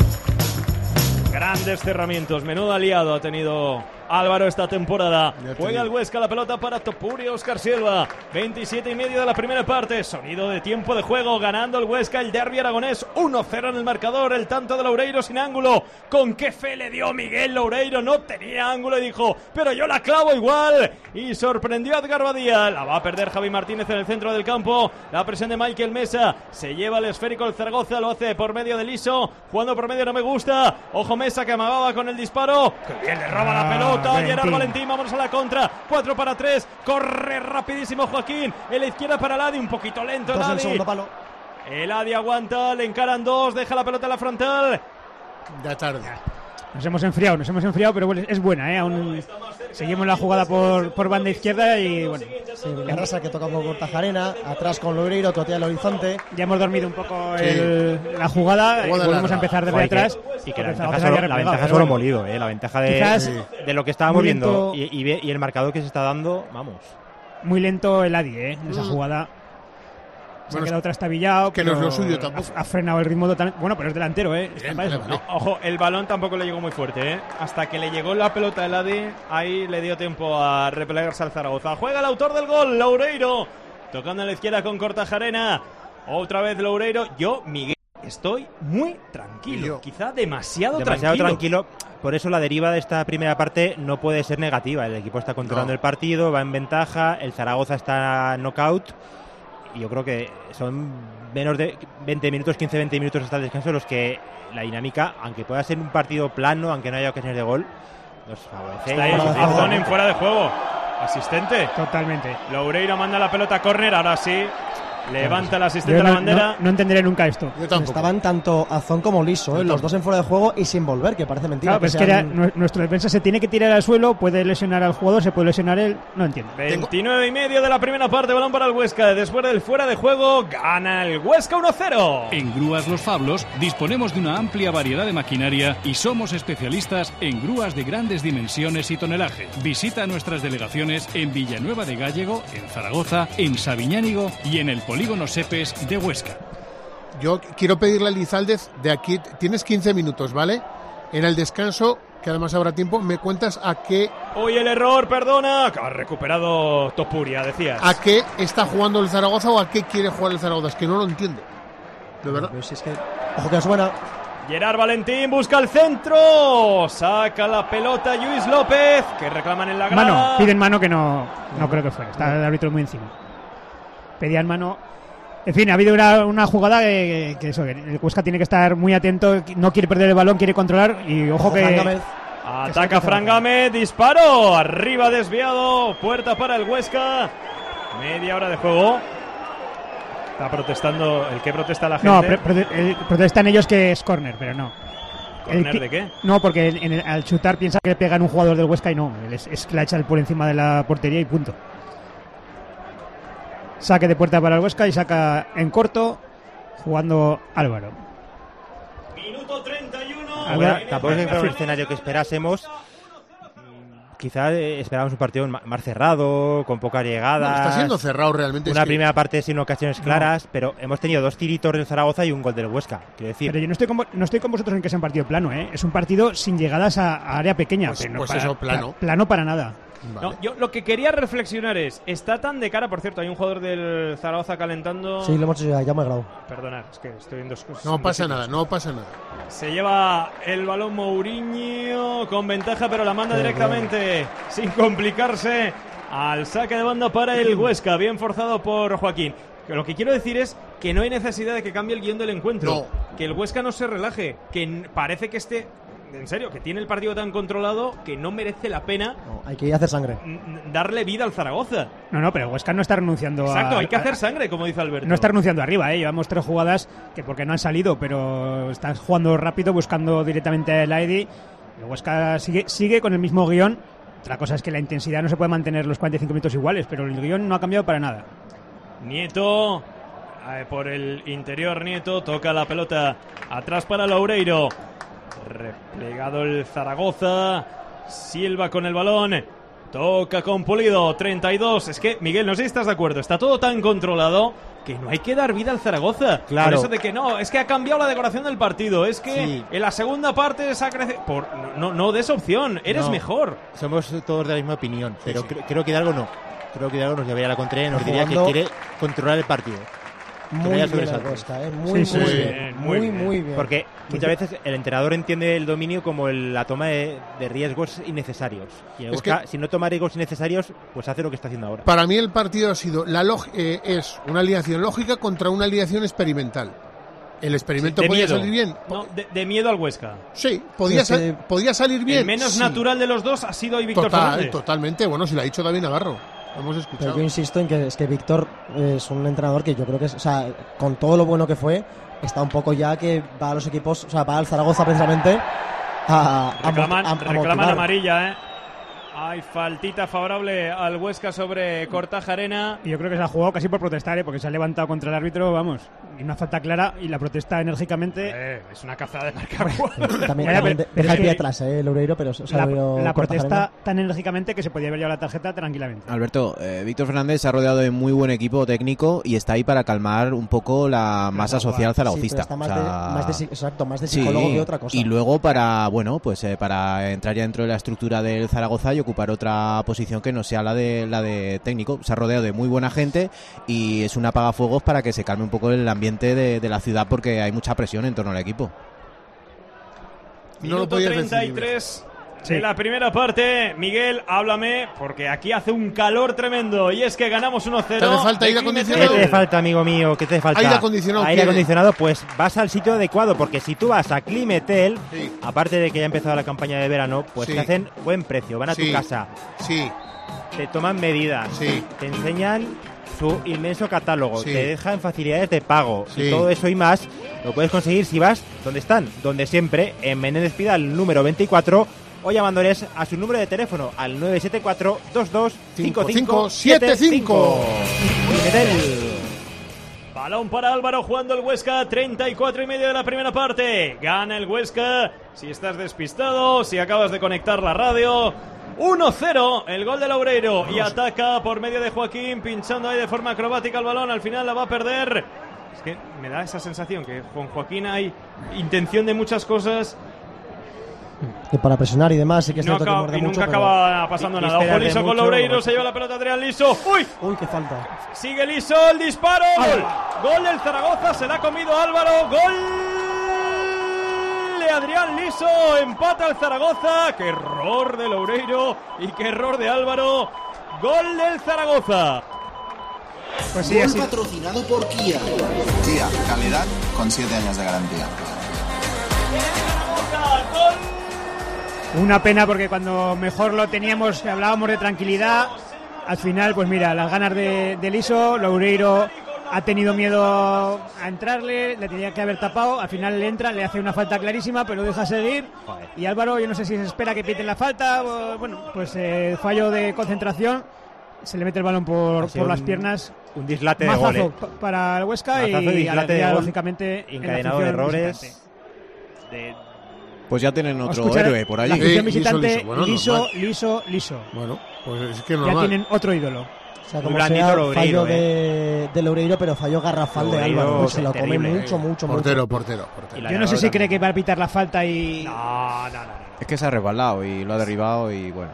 Grandes cerramientos, menudo aliado ha tenido Álvaro esta temporada. Juega el Huesca, la pelota para Topuri, Óscar Silva. 27,5 de la primera parte. Sonido de tiempo de juego, ganando el Huesca el derbi aragonés. 1-0 en el marcador, el tanto de Loureiro sin ángulo. ¿Con qué fe le dio Miguel Loureiro? No tenía ángulo y dijo, pero yo la clavo igual. Y sorprendió a Edgar Badía. La va a perder Javi Martínez en el centro del campo. La presión de Michael Mesa. Se lleva el esférico el Zaragoza, lo hace por medio de Liso. Jugando por medio no me gusta. Ojo Mesa que amagaba con el disparo. Que bien le roba la pelota. Gerard Valentín, vamos a la contra, 4 para 3, corre rapidísimo Joaquín, en la izquierda para el Adi, un poquito lento el Adi. El Adi aguanta, le encaran dos, deja la pelota en la frontal. Ya tarde. Nos hemos enfriado, pero bueno, es buena, aún seguimos la jugada por banda izquierda y bueno. Sí, Villarrasa que toca con Kortajarena, atrás con Loureiro, totea el horizonte. Ya hemos dormido un poco la jugada y volvemos a empezar desde atrás. Y que la ventaja solo molido, la ventaja de lo que estábamos viendo y el marcador que se está dando, vamos. Muy lento el Adi, en esa jugada. Se ha quedado trastabillado. Que no es lo suyo tampoco. Ha frenado el ritmo totalmente. Bueno, pero es delantero, No, ojo, el balón tampoco le llegó muy fuerte, Hasta que le llegó la pelota del Adi, ahí le dio tiempo a replegarse al Zaragoza. Juega el autor del gol, Loureiro. Tocando a la izquierda con Kortajarena. Otra vez Loureiro. Yo, Miguel, estoy muy tranquilo. Quizá demasiado tranquilo. Por eso la deriva de esta primera parte no puede ser negativa. El equipo está controlando el partido, va en ventaja. El Zaragoza está knockout. Y yo creo que son menos de 15-20 minutos hasta el descanso los que la dinámica, aunque pueda ser un partido plano, aunque no haya ocasiones de gol, nos favorece. Está ahí Azón en fuera de juego. Asistente. Totalmente. Loureiro manda la pelota a córner, ahora sí. Levanta el asistente la bandera. No entenderé nunca esto. Estaban tanto Azón como Liso, los dos en fuera de juego y sin volver, que parece mentira. Claro, pero es que nuestro defensa se tiene que tirar al suelo, puede lesionar al jugador, se puede lesionar él, no entiendo. 29,5 de la primera parte, balón para el Huesca. Después del fuera de juego, gana el Huesca 1-0. En Grúas Los Fablos disponemos de una amplia variedad de maquinaria y somos especialistas en grúas de grandes dimensiones y tonelaje. Visita nuestras delegaciones en Villanueva de Gállego, en Zaragoza, en Sabiñánigo y en el Polígono Sepes de Huesca. Yo quiero pedirle a Lizaldez, de aquí tienes 15 minutos, ¿vale? En el descanso, que además habrá tiempo, me cuentas a qué... Hoy el error, perdona, ha recuperado Topuria, decías. ¿A qué está jugando el Zaragoza o a qué quiere jugar el Zaragoza? Es que no lo entiendo, de verdad. Pero si es que... Ojo que suena. Gerard Valentín busca el centro, saca la pelota Luis López, que reclaman en la grada. Mano, piden mano que no creo que fuera, está el árbitro muy encima. Pedían mano. En fin, ha habido una jugada que el Huesca tiene que estar muy atento, no quiere perder el balón, quiere controlar y ojo que... Ataca Fran Gámez, disparo, arriba desviado, puerta para el Huesca, media hora de juego. Está protestando, ¿el que protesta la gente? No, protestan ellos que es córner, pero no. ¿Córner de qué? No, porque al chutar piensa que le pegan un jugador del Huesca y no, es que la echan por encima de la portería y punto. Saque de puerta para el Huesca y saca en corto, jugando Álvaro. Minuto 31. Tampoco es un escenario que esperásemos. Quizás esperábamos un partido más cerrado, con pocas llegadas. No, está siendo cerrado realmente. Una primera parte sin ocasiones claras, pero hemos tenido 2 tiritos del Zaragoza y un gol del Huesca. Quiero decir. Pero yo no estoy con vosotros en que sea un partido plano, ¿eh? Es un partido sin llegadas a área pequeña. Pues eso, plano. Plano para nada. Vale. No, yo lo que quería reflexionar es, está tan de cara, por cierto, hay un jugador del Zaragoza calentando. Sí, lo hemos hecho ya me he grabado. Perdonad, es que estoy en dos cosas. No pasa nada. Se lleva el balón Mourinho con ventaja, pero la manda directamente, sin complicarse, al saque de banda para el Huesca, bien forzado por Joaquín. Lo que quiero decir es que no hay necesidad de que cambie el guión del encuentro, que el Huesca no se relaje, que parece que esté... En serio, que tiene el partido tan controlado que no merece la pena. No, hay que ir a hacer sangre. Darle vida al Zaragoza. No, pero Huesca no está renunciando. Exacto, hay que hacer sangre, como dice Alberto. No está renunciando arriba, Llevamos 3 jugadas que porque no han salido, pero están jugando rápido, buscando directamente el ID. El Huesca sigue con el mismo guión. Otra cosa es que la intensidad no se puede mantener los 45 minutos iguales, pero el guión no ha cambiado para nada. Nieto, por el interior Nieto, toca la pelota atrás para Loureiro. Replegado el Zaragoza, Silva con el balón, toca con Pulido, 32. Es que, Miguel, no sé si estás de acuerdo, está todo tan controlado que no hay que dar vida al Zaragoza. Claro. Por eso de que no, es que ha cambiado la decoración del partido, es que en la segunda parte se ha crecido. No des opción, eres mejor. Somos todos de la misma opinión, pero creo que Hidalgo no. Creo que Hidalgo nos llevaría a la contraria y nos diría que quiere controlar el partido. Muy bien el Huesca, muy bien. Porque muchas veces el entrenador entiende el dominio como la toma de riesgos innecesarios. Y el Huesca, si no toma riesgos innecesarios, pues hace lo que está haciendo ahora. Para mí el partido ha sido es una alineación lógica contra una alineación experimental. El experimento podía salir bien. No, de miedo al Huesca. Sí, podía salir bien. El menos natural de los dos ha sido hoy Víctor Fernández. Totalmente, bueno, si lo ha dicho David Navarro. Lo hemos escuchado. Pero yo insisto en que Víctor es un entrenador que yo creo que es, con todo lo bueno que fue, está un poco ya que va a los equipos, va al Zaragoza precisamente reclaman amarilla, Hay faltita favorable al Huesca sobre Kortajarena. Y yo creo que se ha jugado casi por protestar, porque se ha levantado contra el árbitro, vamos, y una falta clara y la protesta enérgicamente. Es una cazada de marcar. También deja el pie atrás, Loureiro, pero la protesta tan enérgicamente que se podía haber llevado la tarjeta tranquilamente. Alberto, Víctor Fernández se ha rodeado de muy buen equipo técnico y está ahí para calmar un poco la masa social zaragocista. Sí, está más de psicólogo que otra cosa. Y luego para entrar ya dentro de la estructura del Zaragoza y ocupar otra posición que no sea la de técnico. Se ha rodeado de muy buena gente y es un apagafuegos para que se calme un poco el ambiente de la ciudad, porque hay mucha presión en torno al equipo. Minuto 33 de la primera parte. Miguel, háblame, porque aquí hace un calor tremendo y es que ganamos 1-0. ¿Te hace falta aire acondicionado? ¿Qué te falta, amigo mío? ¿Qué te falta? Aire acondicionado. Aire acondicionado, pues vas al sitio adecuado, porque si tú vas a Climetel, aparte de que ya ha empezado la campaña de verano, pues te hacen buen precio, van a tu casa. Te toman medidas, te enseñan su inmenso catálogo, te dejan facilidades de pago y todo eso y más lo puedes conseguir si vas donde están, donde siempre, en Menéndez Pidal número 24, o llamándoles a su número de teléfono al 974-22-5575. Balón para Álvaro, jugando el Huesca, 34 y medio de la primera parte. Gana el Huesca. Si estás despistado, si acabas de conectar la radio. 1-0, el gol de Loureiro. Y ataca por medio de Joaquín, pinchando ahí de forma acrobática el balón. Al final la va a perder. Es que me da esa sensación que con Joaquín hay intención de muchas cosas. Que para presionar y demás, sí que es no cierto que muerde y mucho, nunca pero... acaba pasando nada. Ojo Liso con Loureiro, se lleva la pelota Adrián Liso. ¡Uy! ¡Uy, qué falta! Sigue Liso, el disparo. Gol del Zaragoza, se la ha comido Álvaro. Gol de Adrián Liso, empata el Zaragoza. ¡Qué error de Loureiro y qué error de Álvaro! Gol del Zaragoza. Pues sí, así. Patrocinado por Kia. Kia, calidad con 7 años de garantía. Una pena porque cuando mejor lo teníamos, hablábamos de tranquilidad. Al final, pues mira, las ganas de Liso. Loureiro ha tenido miedo a entrarle, le tenía que haber tapado. Al final le entra, le hace una falta clarísima, pero deja seguir. Y Álvaro, yo no sé si se espera que piten la falta. Bueno, pues fallo de concentración. Se le mete el balón por las piernas. Un dislate de gol. Para el Huesca y alegría, lógicamente, encadenado de errores. Pues ya tienen otro héroe por allí. La afición visitante, Liso. Bueno, Liso. Bueno, pues es que ya tienen otro ídolo. O sea, como sea, fallo de Loureiro, pero fallo garrafal de Álvaro. Se lo come mucho. Portero. Yo no sé si cree que va a pitar la falta y... No. Es que se ha resbalado y lo ha derribado y bueno.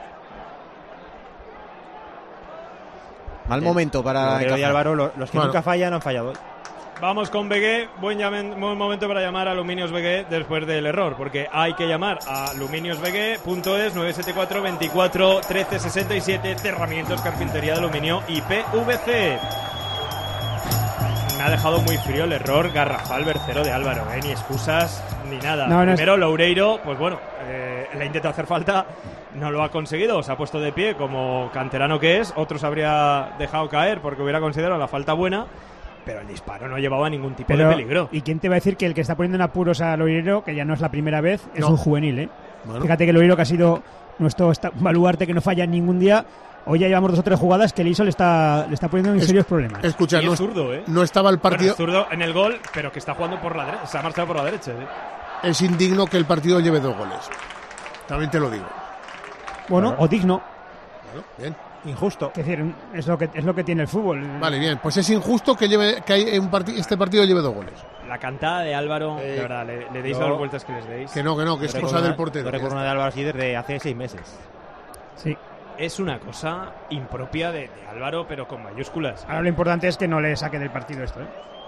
Mal momento para... Loureiro y Álvaro, los que nunca fallan, han fallado. Vamos con Begué, buen momento para llamar a Aluminios Begué después del error, porque hay que llamar a aluminiosbegué.es 974 24 13 67, cerramientos, carpintería de aluminio y PVC. Me ha dejado muy frío el error garrafal bercero de Álvaro, ni excusas ni nada. Primero Loureiro, pues bueno, le ha intentado hacer falta, no lo ha conseguido, se ha puesto de pie como canterano que es, otros habría dejado caer porque hubiera considerado la falta buena. Pero el disparo no llevaba ningún tipo de peligro. ¿Y quién te va a decir que el que está poniendo en apuros a Loureiro, que ya no es la primera vez, es un juvenil, ¿eh? Bueno. Fíjate que Loureiro, que ha sido nuestro baluarte, que no falla ningún día, hoy ya llevamos 2 o 3 jugadas que Liso le está poniendo en serios problemas. Escucha, no es zurdo, ¿eh? No estaba el partido... Bueno, es zurdo en el gol, pero que está jugando por la derecha, se ha marchado por la derecha. ¿Sí? Es indigno que el partido lleve 2 goles. También te lo digo. Bueno, o digno. Bueno, bien. Injusto. Es decir, es lo que tiene el fútbol. Vale, bien. Pues es injusto que este partido lleve 2 goles. La cantada de Álvaro, de verdad, le deis las vueltas que les deis. Que no, que es cosa del portero. No recuerdo una de Álvaro así desde hace 6 meses. Sí. Es una cosa impropia de Álvaro, pero con mayúsculas. Ahora lo importante es que no le saque del partido esto,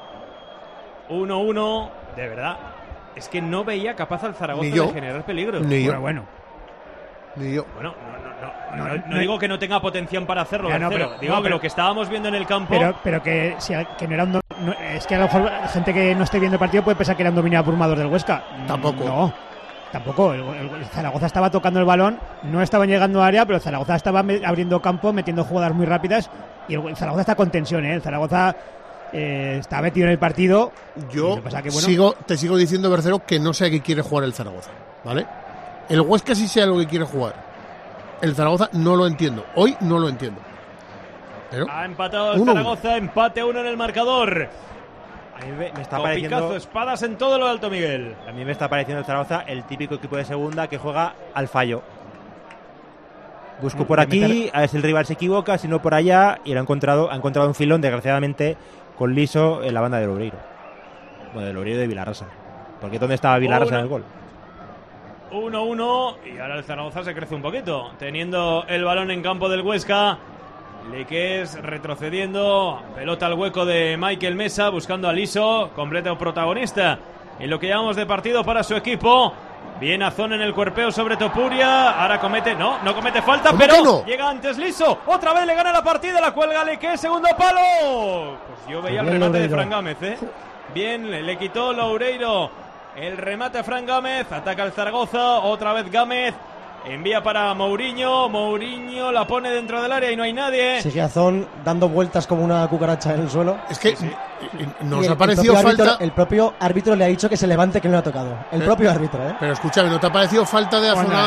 1-1, de verdad. Es que no veía capaz al Zaragoza de generar peligro. Ni yo. Bueno. Ni yo. Bueno, no digo que no tenga potencial para hacerlo, pero digo que lo que estábamos viendo en el campo... Pero que no era un... es que a lo mejor gente que no esté viendo el partido puede pensar que era un dominio abrumador del Huesca. Tampoco. No, tampoco. El Zaragoza estaba tocando el balón, no estaban llegando a área, pero el Zaragoza estaba abriendo campo, metiendo jugadas muy rápidas, y el Zaragoza está con tensión, El Zaragoza está metido en el partido. Yo te sigo diciendo, Bercero, que no sé a qué quiere jugar el Zaragoza, ¿vale? El Huesca sí sea lo que quiere jugar. El Zaragoza no lo entiendo. Hoy no lo entiendo. Pero ha empatado el Zaragoza, empate 1 en el marcador. A mí me está pareciendo espadas en todo lo alto, Miguel. A mí me está pareciendo el Zaragoza el típico equipo de segunda que juega al fallo. Busco por aquí, a ver si el rival se equivoca, si no por allá, y ha encontrado un filón, desgraciadamente, con Liso en la banda de Loureiro. Bueno, de Loureiro y de Vilarrasa. Porque ¿dónde estaba Vilarrasa en el gol? 1-1 y ahora el Zaragoza se crece un poquito, teniendo el balón en campo del Huesca. Lequés retrocediendo, pelota al hueco de Michael Mesa, buscando a Liso, completo protagonista en lo que llamamos de partido para su equipo. Bien Azón en el cuerpeo sobre Topuria. Ahora comete... No comete falta, ¿Cómo pero que no? llega antes Liso. Otra vez le gana la partida, la cuelga Leque, segundo palo. Pues yo veía el Bien, remate de Loureiro. Fran Gámez, ¿eh? Bien, le quitó Loureiro el remate a Fran Gámez. Ataca el Zaragoza, otra vez Gámez. Envía para Mourinho. Mourinho la pone dentro del área y no hay nadie. Sigue Azón dando vueltas como una cucaracha en el suelo. Es que nos Y ha parecido falta. El propio árbitro le ha dicho que se levante, que no le ha tocado. El propio árbitro, ¿eh? Pero escúchame, ¿no te ha parecido falta de Azón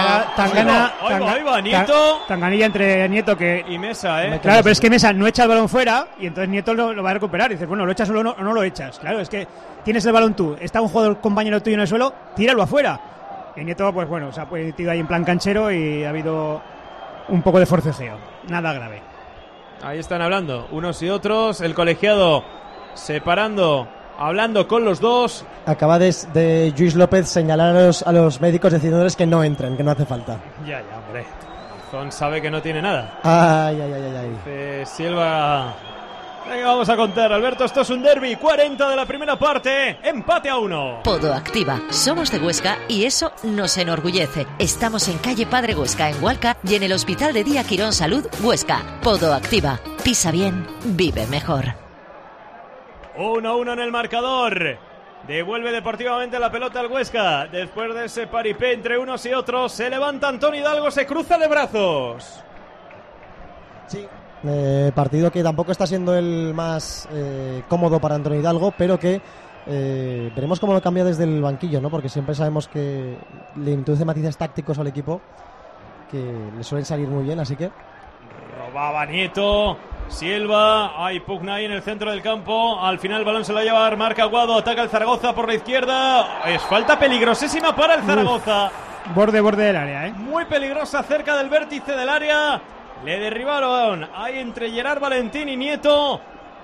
Ahí va, Nieto. Tanganilla entre Nieto y Mesa, ¿eh? Claro, pero es que Mesa no echa el balón fuera y entonces Nieto lo va a recuperar. Y dices, bueno, ¿lo echas o no lo echas? Claro, es que tienes el balón tú, está un jugador compañero tuyo en el suelo, tíralo afuera. Y Nieto, pues bueno, se ha metido ahí en plan canchero y ha habido un poco de forcejeo. Nada grave. Ahí están hablando unos y otros. El colegiado separando, hablando con los dos. Acaba de Luis López señalar a los médicos diciéndoles que no entren, que no hace falta. Ya, hombre. Azón sabe que no tiene nada. Ay. Silva. ¿Qué vamos a contar, Alberto? Esto es un derbi. 40 de la primera parte. Empate a 1. Podo Activa. Somos de Huesca y eso nos enorgullece. Estamos en calle Padre Huesca, en Hualca, y en el Hospital de Día Quirón Salud, Huesca. Podo Activa. Pisa bien, vive mejor. 1-1 en el marcador. Devuelve deportivamente la pelota al Huesca. Después de ese paripé entre unos y otros, se levanta Antonio Hidalgo, se cruza de brazos. Sí. Partido que tampoco está siendo el más cómodo para Antonio Hidalgo, pero que veremos cómo lo cambia desde el banquillo, ¿no? Porque siempre sabemos que le introduce matices tácticos al equipo que le suelen salir muy bien, así que... Robaba Nieto, Silva, hay pugna ahí en el centro del campo, al final el balón se lo lleva a Marc Aguado, ataca el Zaragoza por la izquierda, es falta peligrosísima para el Zaragoza. Borde del área, ¿eh? Muy peligrosa cerca del vértice del área. Le derribaron ahí entre Gerard Valentín y Nieto.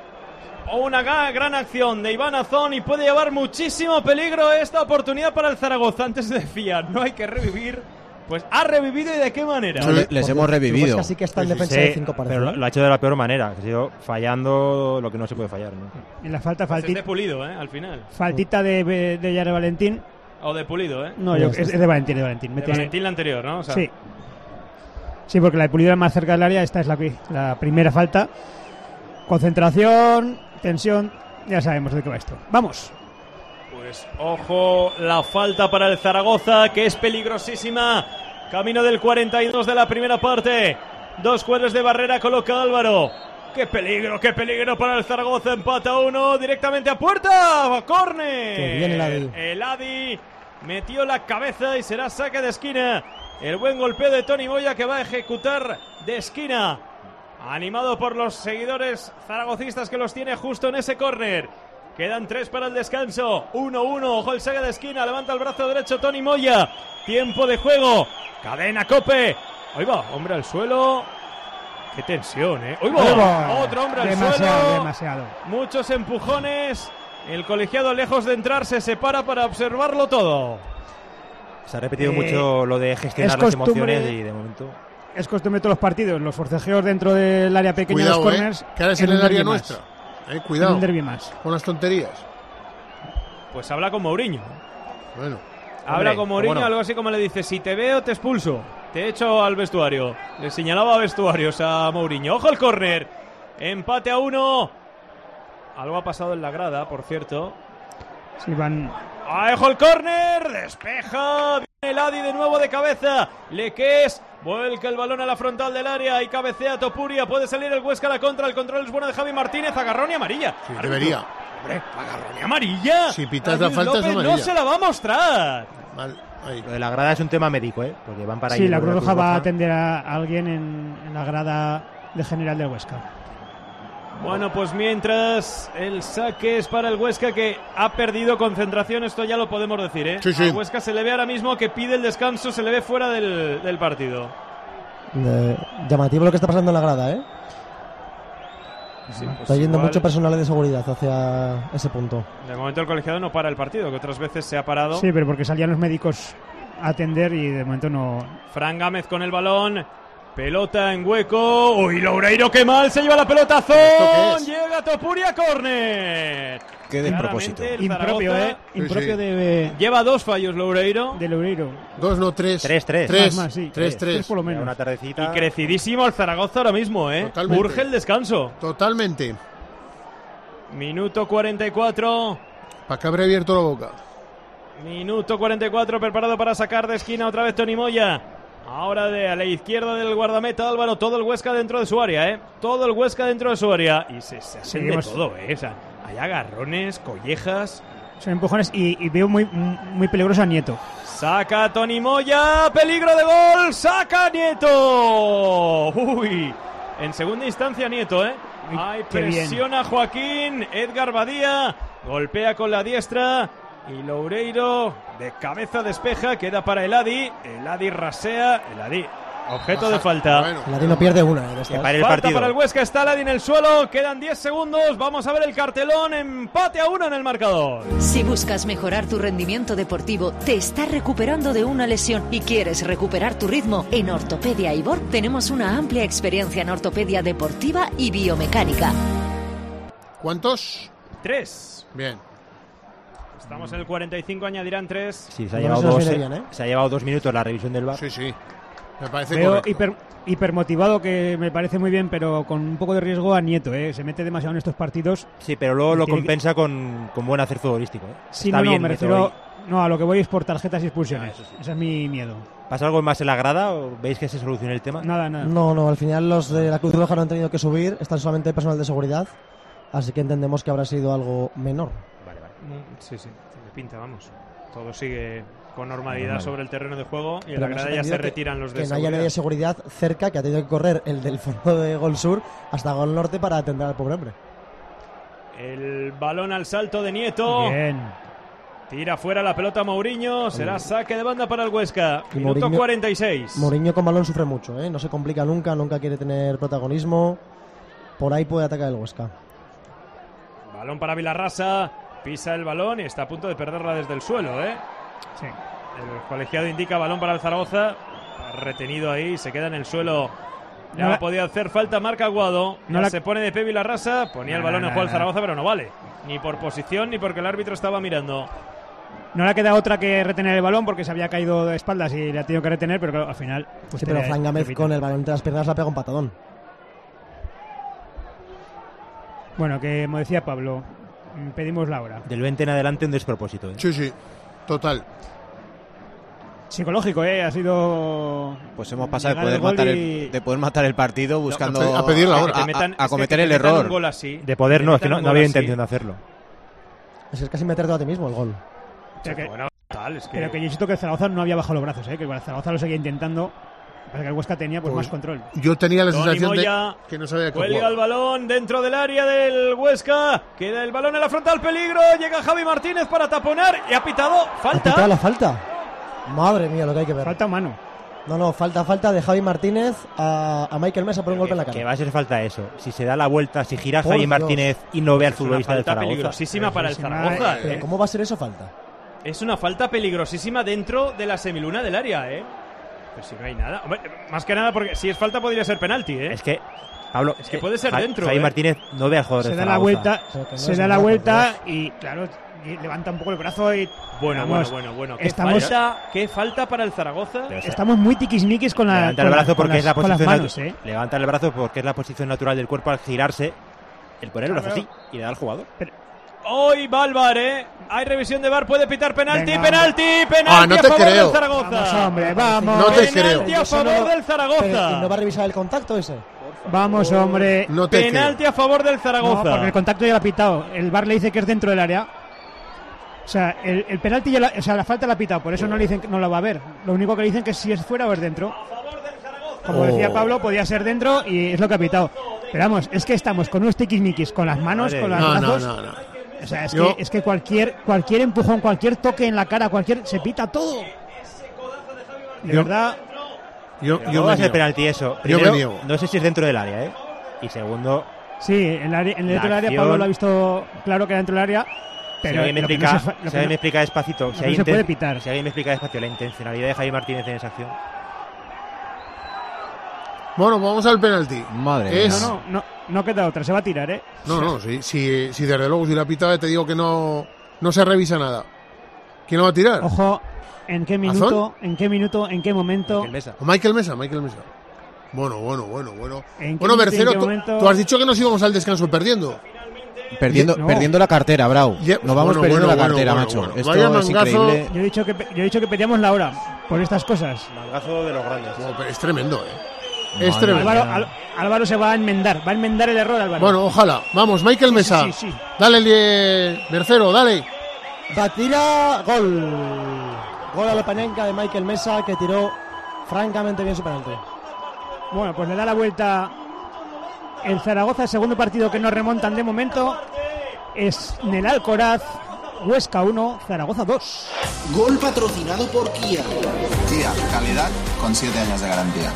Una gran acción de Iván Azón y puede llevar muchísimo peligro esta oportunidad para el Zaragoza. Antes decía, no hay que revivir. Pues ha revivido, y de qué manera. No, les hemos revivido. Casi que está en defensa de 5 parece. Pero lo ha hecho de la peor manera, que ha sido fallando lo que no se puede fallar, ¿no? En la falta, Es de Pulido, al final. Faltita de Gerard Valentín. O de Pulido, No, es de Valentín, de Valentín. De Valentín la anterior, ¿no? O sea, sí. Sí, porque la de Pulido era más cerca del área, esta es la primera falta. Concentración, tensión, ya sabemos de qué va esto. ¡Vamos! Pues ojo, la falta para el Zaragoza, que es peligrosísima. Camino del 42 de la primera parte. 2 cuadros de barrera coloca Álvaro. ¡Qué peligro para el Zaragoza! Empata 1 directamente a puerta. ¡Córner! ¡Qué bien el Adi! El Adi metió la cabeza y será saque de esquina. El buen golpeo de Toni Moya, que va a ejecutar de esquina. Animado por los seguidores zaragocistas, que los tiene justo en ese córner. Quedan 3 para el descanso. 1-1. Ojo el saque de esquina. Levanta el brazo derecho Toni Moya. Tiempo de juego. Cadena Cope. Ahí va. Hombre al suelo. Qué tensión, ¿eh? ¡Ahí va! Otro hombre al suelo. Demasiado. Muchos empujones. El colegiado, lejos de entrar, se separa para observarlo todo. Se ha repetido mucho lo de gestionar las emociones y de momento... Es costumbre de todos los partidos, los forcejeos dentro del área pequeña, cuidado, los corners. que ahora es en el área nuestra. Cuidado. Un derbi más. Con las tonterías. Pues habla con Mourinho. Bueno. Habla con Mourinho, algo así como le dice: si te veo, te expulso. Te echo al vestuario. Le señalaba a vestuarios a Mourinho. ¡Ojo el córner! Empate a 1. Algo ha pasado en la grada, por cierto. Sí, van... ¡Ojo el córner! ¡Despeja! Viene el Adi de nuevo de cabeza. Leques vuelca el balón a la frontal del área y cabecea Topuria. Puede salir el Huesca a la contra. El control es bueno de Javi Martínez. Agarrón y amarilla. Sí, debería. Hombre, agarrón y amarilla. Si pitas la falta, López es amarilla. no se la va a mostrar. Mal. Ahí. Lo de la grada es un tema médico, porque van para ahí. Sí, la Cruz Roja va a atender a alguien en la grada de general del Huesca. Bueno, pues mientras el saque es para el Huesca, que ha perdido concentración, esto ya lo podemos decir, ¿eh? Sí, sí. Al Huesca se le ve ahora mismo que pide el descanso, se le ve fuera del partido. Llamativo lo que está pasando en la grada, ¿eh? Sí, pues está yendo igual, mucho personal de seguridad hacia ese punto. De momento el colegiado no para el partido, que otras veces se ha parado. Sí, pero porque salían los médicos a atender y de momento no... Fran Gámez con el balón. Pelota en hueco. Uy, Loureiro, qué mal. Se lleva la pelota. Zon. Llega Topuria, córner. Qué despropósito. Impropio, Impropio de... Lleva 2 fallos Loureiro. De Loureiro. 2, no 3. 3. Más, sí. 3. Por lo menos. Una tardecita. Y crecidísimo el Zaragoza ahora mismo, Totalmente. Urge el descanso. Totalmente. Minuto 44. Para que habré abierto la boca. Minuto 44, preparado para sacar de esquina otra vez Toni Moya. Ahora a la izquierda del guardameta Álvaro, todo el Huesca dentro de su área, Todo el Huesca dentro de su área. Y se hacen de todo, O sea, hay agarrones, collejas. Son empujones y veo muy peligroso a Nieto. Saca Toni Moya, peligro de gol, saca Nieto. Uy, en segunda instancia Nieto, Ay, presiona Joaquín, Edgar Badía, golpea con la diestra. Y Loureiro de cabeza despeja, queda para Eladi rasea, Eladi, objeto de falta. Bueno. Eladi no pierde una. Falta para el Huesca, está Eladi en el suelo, quedan 10 segundos, vamos a ver el cartelón, empate a 1 en el marcador. Si buscas mejorar tu rendimiento deportivo, te estás recuperando de una lesión y quieres recuperar tu ritmo, en Ortopedia Ibor tenemos una amplia experiencia en ortopedia deportiva y biomecánica. ¿Cuántos? 3. Bien. Estamos en el 45, añadirán 3. Sí, se ha llevado 2 minutos la revisión del VAR. Sí. Me parece Veo hipermotivado, que me parece muy bien, pero con un poco de riesgo a Nieto, Se mete demasiado en estos partidos. Sí, pero luego lo compensa con buen hacer futbolístico, Sí, me refiero... No, a lo que voy es por tarjetas y expulsiones. Ese es mi miedo. ¿Pasa algo más en la grada o veis que se solucione el tema? Nada. No, al final los de la Cruz Roja no han tenido que subir, están solamente personal de seguridad, así que entendemos que habrá sido algo menor. Sí, tiene pinta, vamos. Todo sigue con normalidad sobre el terreno de juego y en la grada ya se retiran los de seguridad. Que no haya nadie de seguridad cerca, que ha tenido que correr el del fondo de Gol Sur hasta Gol Norte para atender al pobre hombre. El balón al salto de Nieto. Bien. Tira fuera la pelota Mourinho, será saque de banda para el Huesca. Minuto Mourinho, 46. Mourinho con balón sufre mucho, no se complica nunca quiere tener protagonismo. Por ahí puede atacar el Huesca. Balón para Vilarrasa. Pisa el balón y está a punto de perderla desde el suelo, Sí. El colegiado indica balón para el Zaragoza. Retenido ahí, se queda en el suelo. Ya podía hacer falta, marca Aguado. Se pone de pie Vilarrasa. Ponía el balón en juego el Zaragoza, pero no vale. Ni por posición ni porque el árbitro estaba mirando. No le queda otra que retener el balón porque se había caído de espaldas y le ha tenido que retener, pero claro, al final... Sí, pero Fran Gámez con el balón entre las piernas la pega un patadón. Bueno, que como decía Pablo... Pedimos la hora. Del 20 en adelante un despropósito. Sí, total. Psicológico, ha sido... Pues hemos pasado de poder matar el partido buscando a pedir la hora. A cometer el error. De poder no, es que no había intención de hacerlo. Es casi meterte a ti mismo el gol. Pero que yo siento que el Zaragoza no había bajado los brazos, que el Zaragoza lo seguía intentando. Para que el Huesca tenía más control. Yo tenía la sensación de que no sabía qué jugar. Cuelga el balón dentro del área del Huesca. Queda el balón en la frontal, peligro. Llega Javi Martínez para taponar y ha pitado falta. ¿Ha pitado la falta? Madre mía, lo que hay que ver. Falta mano. No, falta de Javi Martínez a Michael Mesa por un golpe en la cara. Que va a ser falta eso. Si se da la vuelta, si gira Javi Martínez y no ve al futbolista del Zaragoza. Es peligrosísima para el Zaragoza. Pero ¿cómo va a ser eso falta? Es una falta peligrosísima dentro de la semiluna del área, Pues si no hay nada. Hombre, más que nada porque si es falta podría ser penalti, Es que, Pablo, es que puede ser dentro. Javi Martínez no ve al jugador del Zaragoza. Se da la vuelta y, claro, levanta un poco el brazo y... Bueno. ¿Qué falta para el Zaragoza? Estamos muy tiquismiquis con la... Levanta el brazo porque es la posición manos, Levanta el brazo porque es la posición natural del cuerpo al girarse. El poner el brazo así y le da al jugador. Hoy va al VAR, Hay revisión de VAR, puede pitar penalti, penalti no a te favor creo. del Zaragoza. Vamos, hombre, vamos. No te penalti creo. a favor del Zaragoza. ¿No va a revisar el contacto ese? Vamos, hombre. No te penalti a favor del Zaragoza. No, porque el contacto ya lo ha pitado. El VAR le dice que es dentro del área. O sea, el penalti ya la falta la ha pitado, por eso no le dicen que no la va a ver. Lo único que le dicen que si es fuera o es dentro. Como decía Pablo, podía ser dentro y es lo que ha pitado. Pero vamos, es que estamos con unos tiquismiquis, con las manos, con los brazos. No. O sea, es que cualquier empujón, cualquier toque en la cara, se pita todo. De verdad. Yo va a ser penalti eso. Primero, no sé si es dentro del área, Y segundo... Sí, en el dentro del área Pablo lo ha visto claro que era dentro del área. Pero si alguien me explica despacito, si se puede pitar. Si alguien me explica despacio la intencionalidad de Javi Martínez en esa acción. Bueno, vamos al penalti. Madre mía. No queda otra, se va a tirar, ¿eh? No, sí, desde luego, si la pita te digo que no se revisa nada. ¿Quién lo va a tirar? Ojo, ¿en qué minuto? ¿Azón? ¿En qué minuto? ¿En qué momento? Michael Mesa. Bueno. ¿En qué Bueno, Mercero, momento? tú has dicho que nos íbamos al descanso perdiendo. Perdiendo la cartera, Bravo. Nos vamos perdiendo la cartera, macho. Bueno. Esto Vaya es mangazo. increíble. Yo he dicho que pedíamos la hora por estas cosas. Mangazo de los grandes. No, pero es tremendo, Es Madre tremendo. mía. Álvaro se va a enmendar el error, Álvaro. Bueno, ojalá. Vamos, Michael Mesa. Sí. Dale, Mercero, dale. Batira, gol. Gol a la panenca de Michael Mesa, que tiró francamente bien su penalti. Bueno, pues le da la vuelta el Zaragoza, el segundo partido que nos remontan de momento. Es en el Alcoraz, Huesca 1, Zaragoza 2. Gol patrocinado por Kia. Kia, calidad con 7 años de garantía.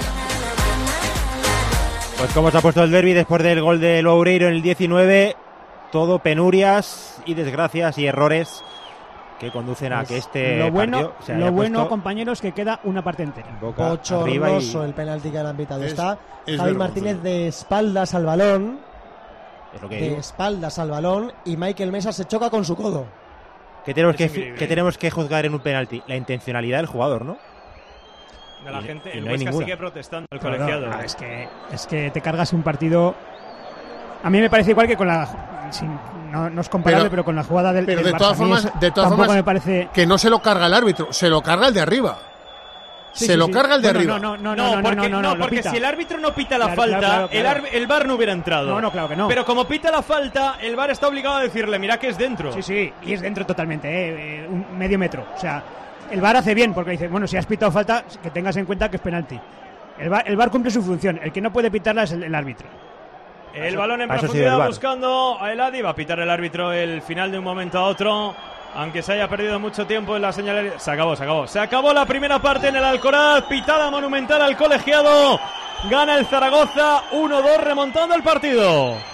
Pues como se ha puesto el derbi después del gol de Loureiro en el 19, todo penurias y desgracias y errores que conducen a que este Lo bueno, partido se haya puesto compañeros, que queda una parte entera. boca arriba Bochornoso el penalti que han pitado. Está es Javi vergonzoso. Martínez de espaldas al balón. es lo que De digo. espaldas al balón. Y Michael Mesa se choca con su codo. ¿Qué tenemos Es increíble. que tenemos que juzgar en un penalti? La intencionalidad del jugador, ¿no? De la Y- gente, y el no hay Huesca ninguna. sigue protestando el Claro, colegiado. es que te cargas un partido. A mí me parece igual que con la. No es comparable, pero con la jugada del. Pero del de todas Barça. A mí formas, eso tampoco me parece. que no se lo carga el árbitro, se lo carga el de arriba. Sí, se sí, lo sí. carga el de Bueno, arriba. No, porque pita. si el árbitro no pita la Claro, falta, claro. el VAR no hubiera entrado. No, claro que no. Pero como pita la falta, el VAR está obligado a decirle, mira que es dentro. Sí, y es dentro totalmente, un medio metro. O sea, el VAR hace bien porque dice, bueno, si has pitado falta, que tengas en cuenta que es penalti. El VAR cumple su función, el que no puede pitarla es el árbitro. El balón en para eso profundidad sirve el VAR. buscando a Eladi. Va a pitar el árbitro el final de un momento a otro. Aunque se haya perdido mucho tiempo en la señal. Se acabó. Se acabó la primera parte en el Alcoraz. Pitada monumental al colegiado. Gana el Zaragoza 1-2 remontando el partido.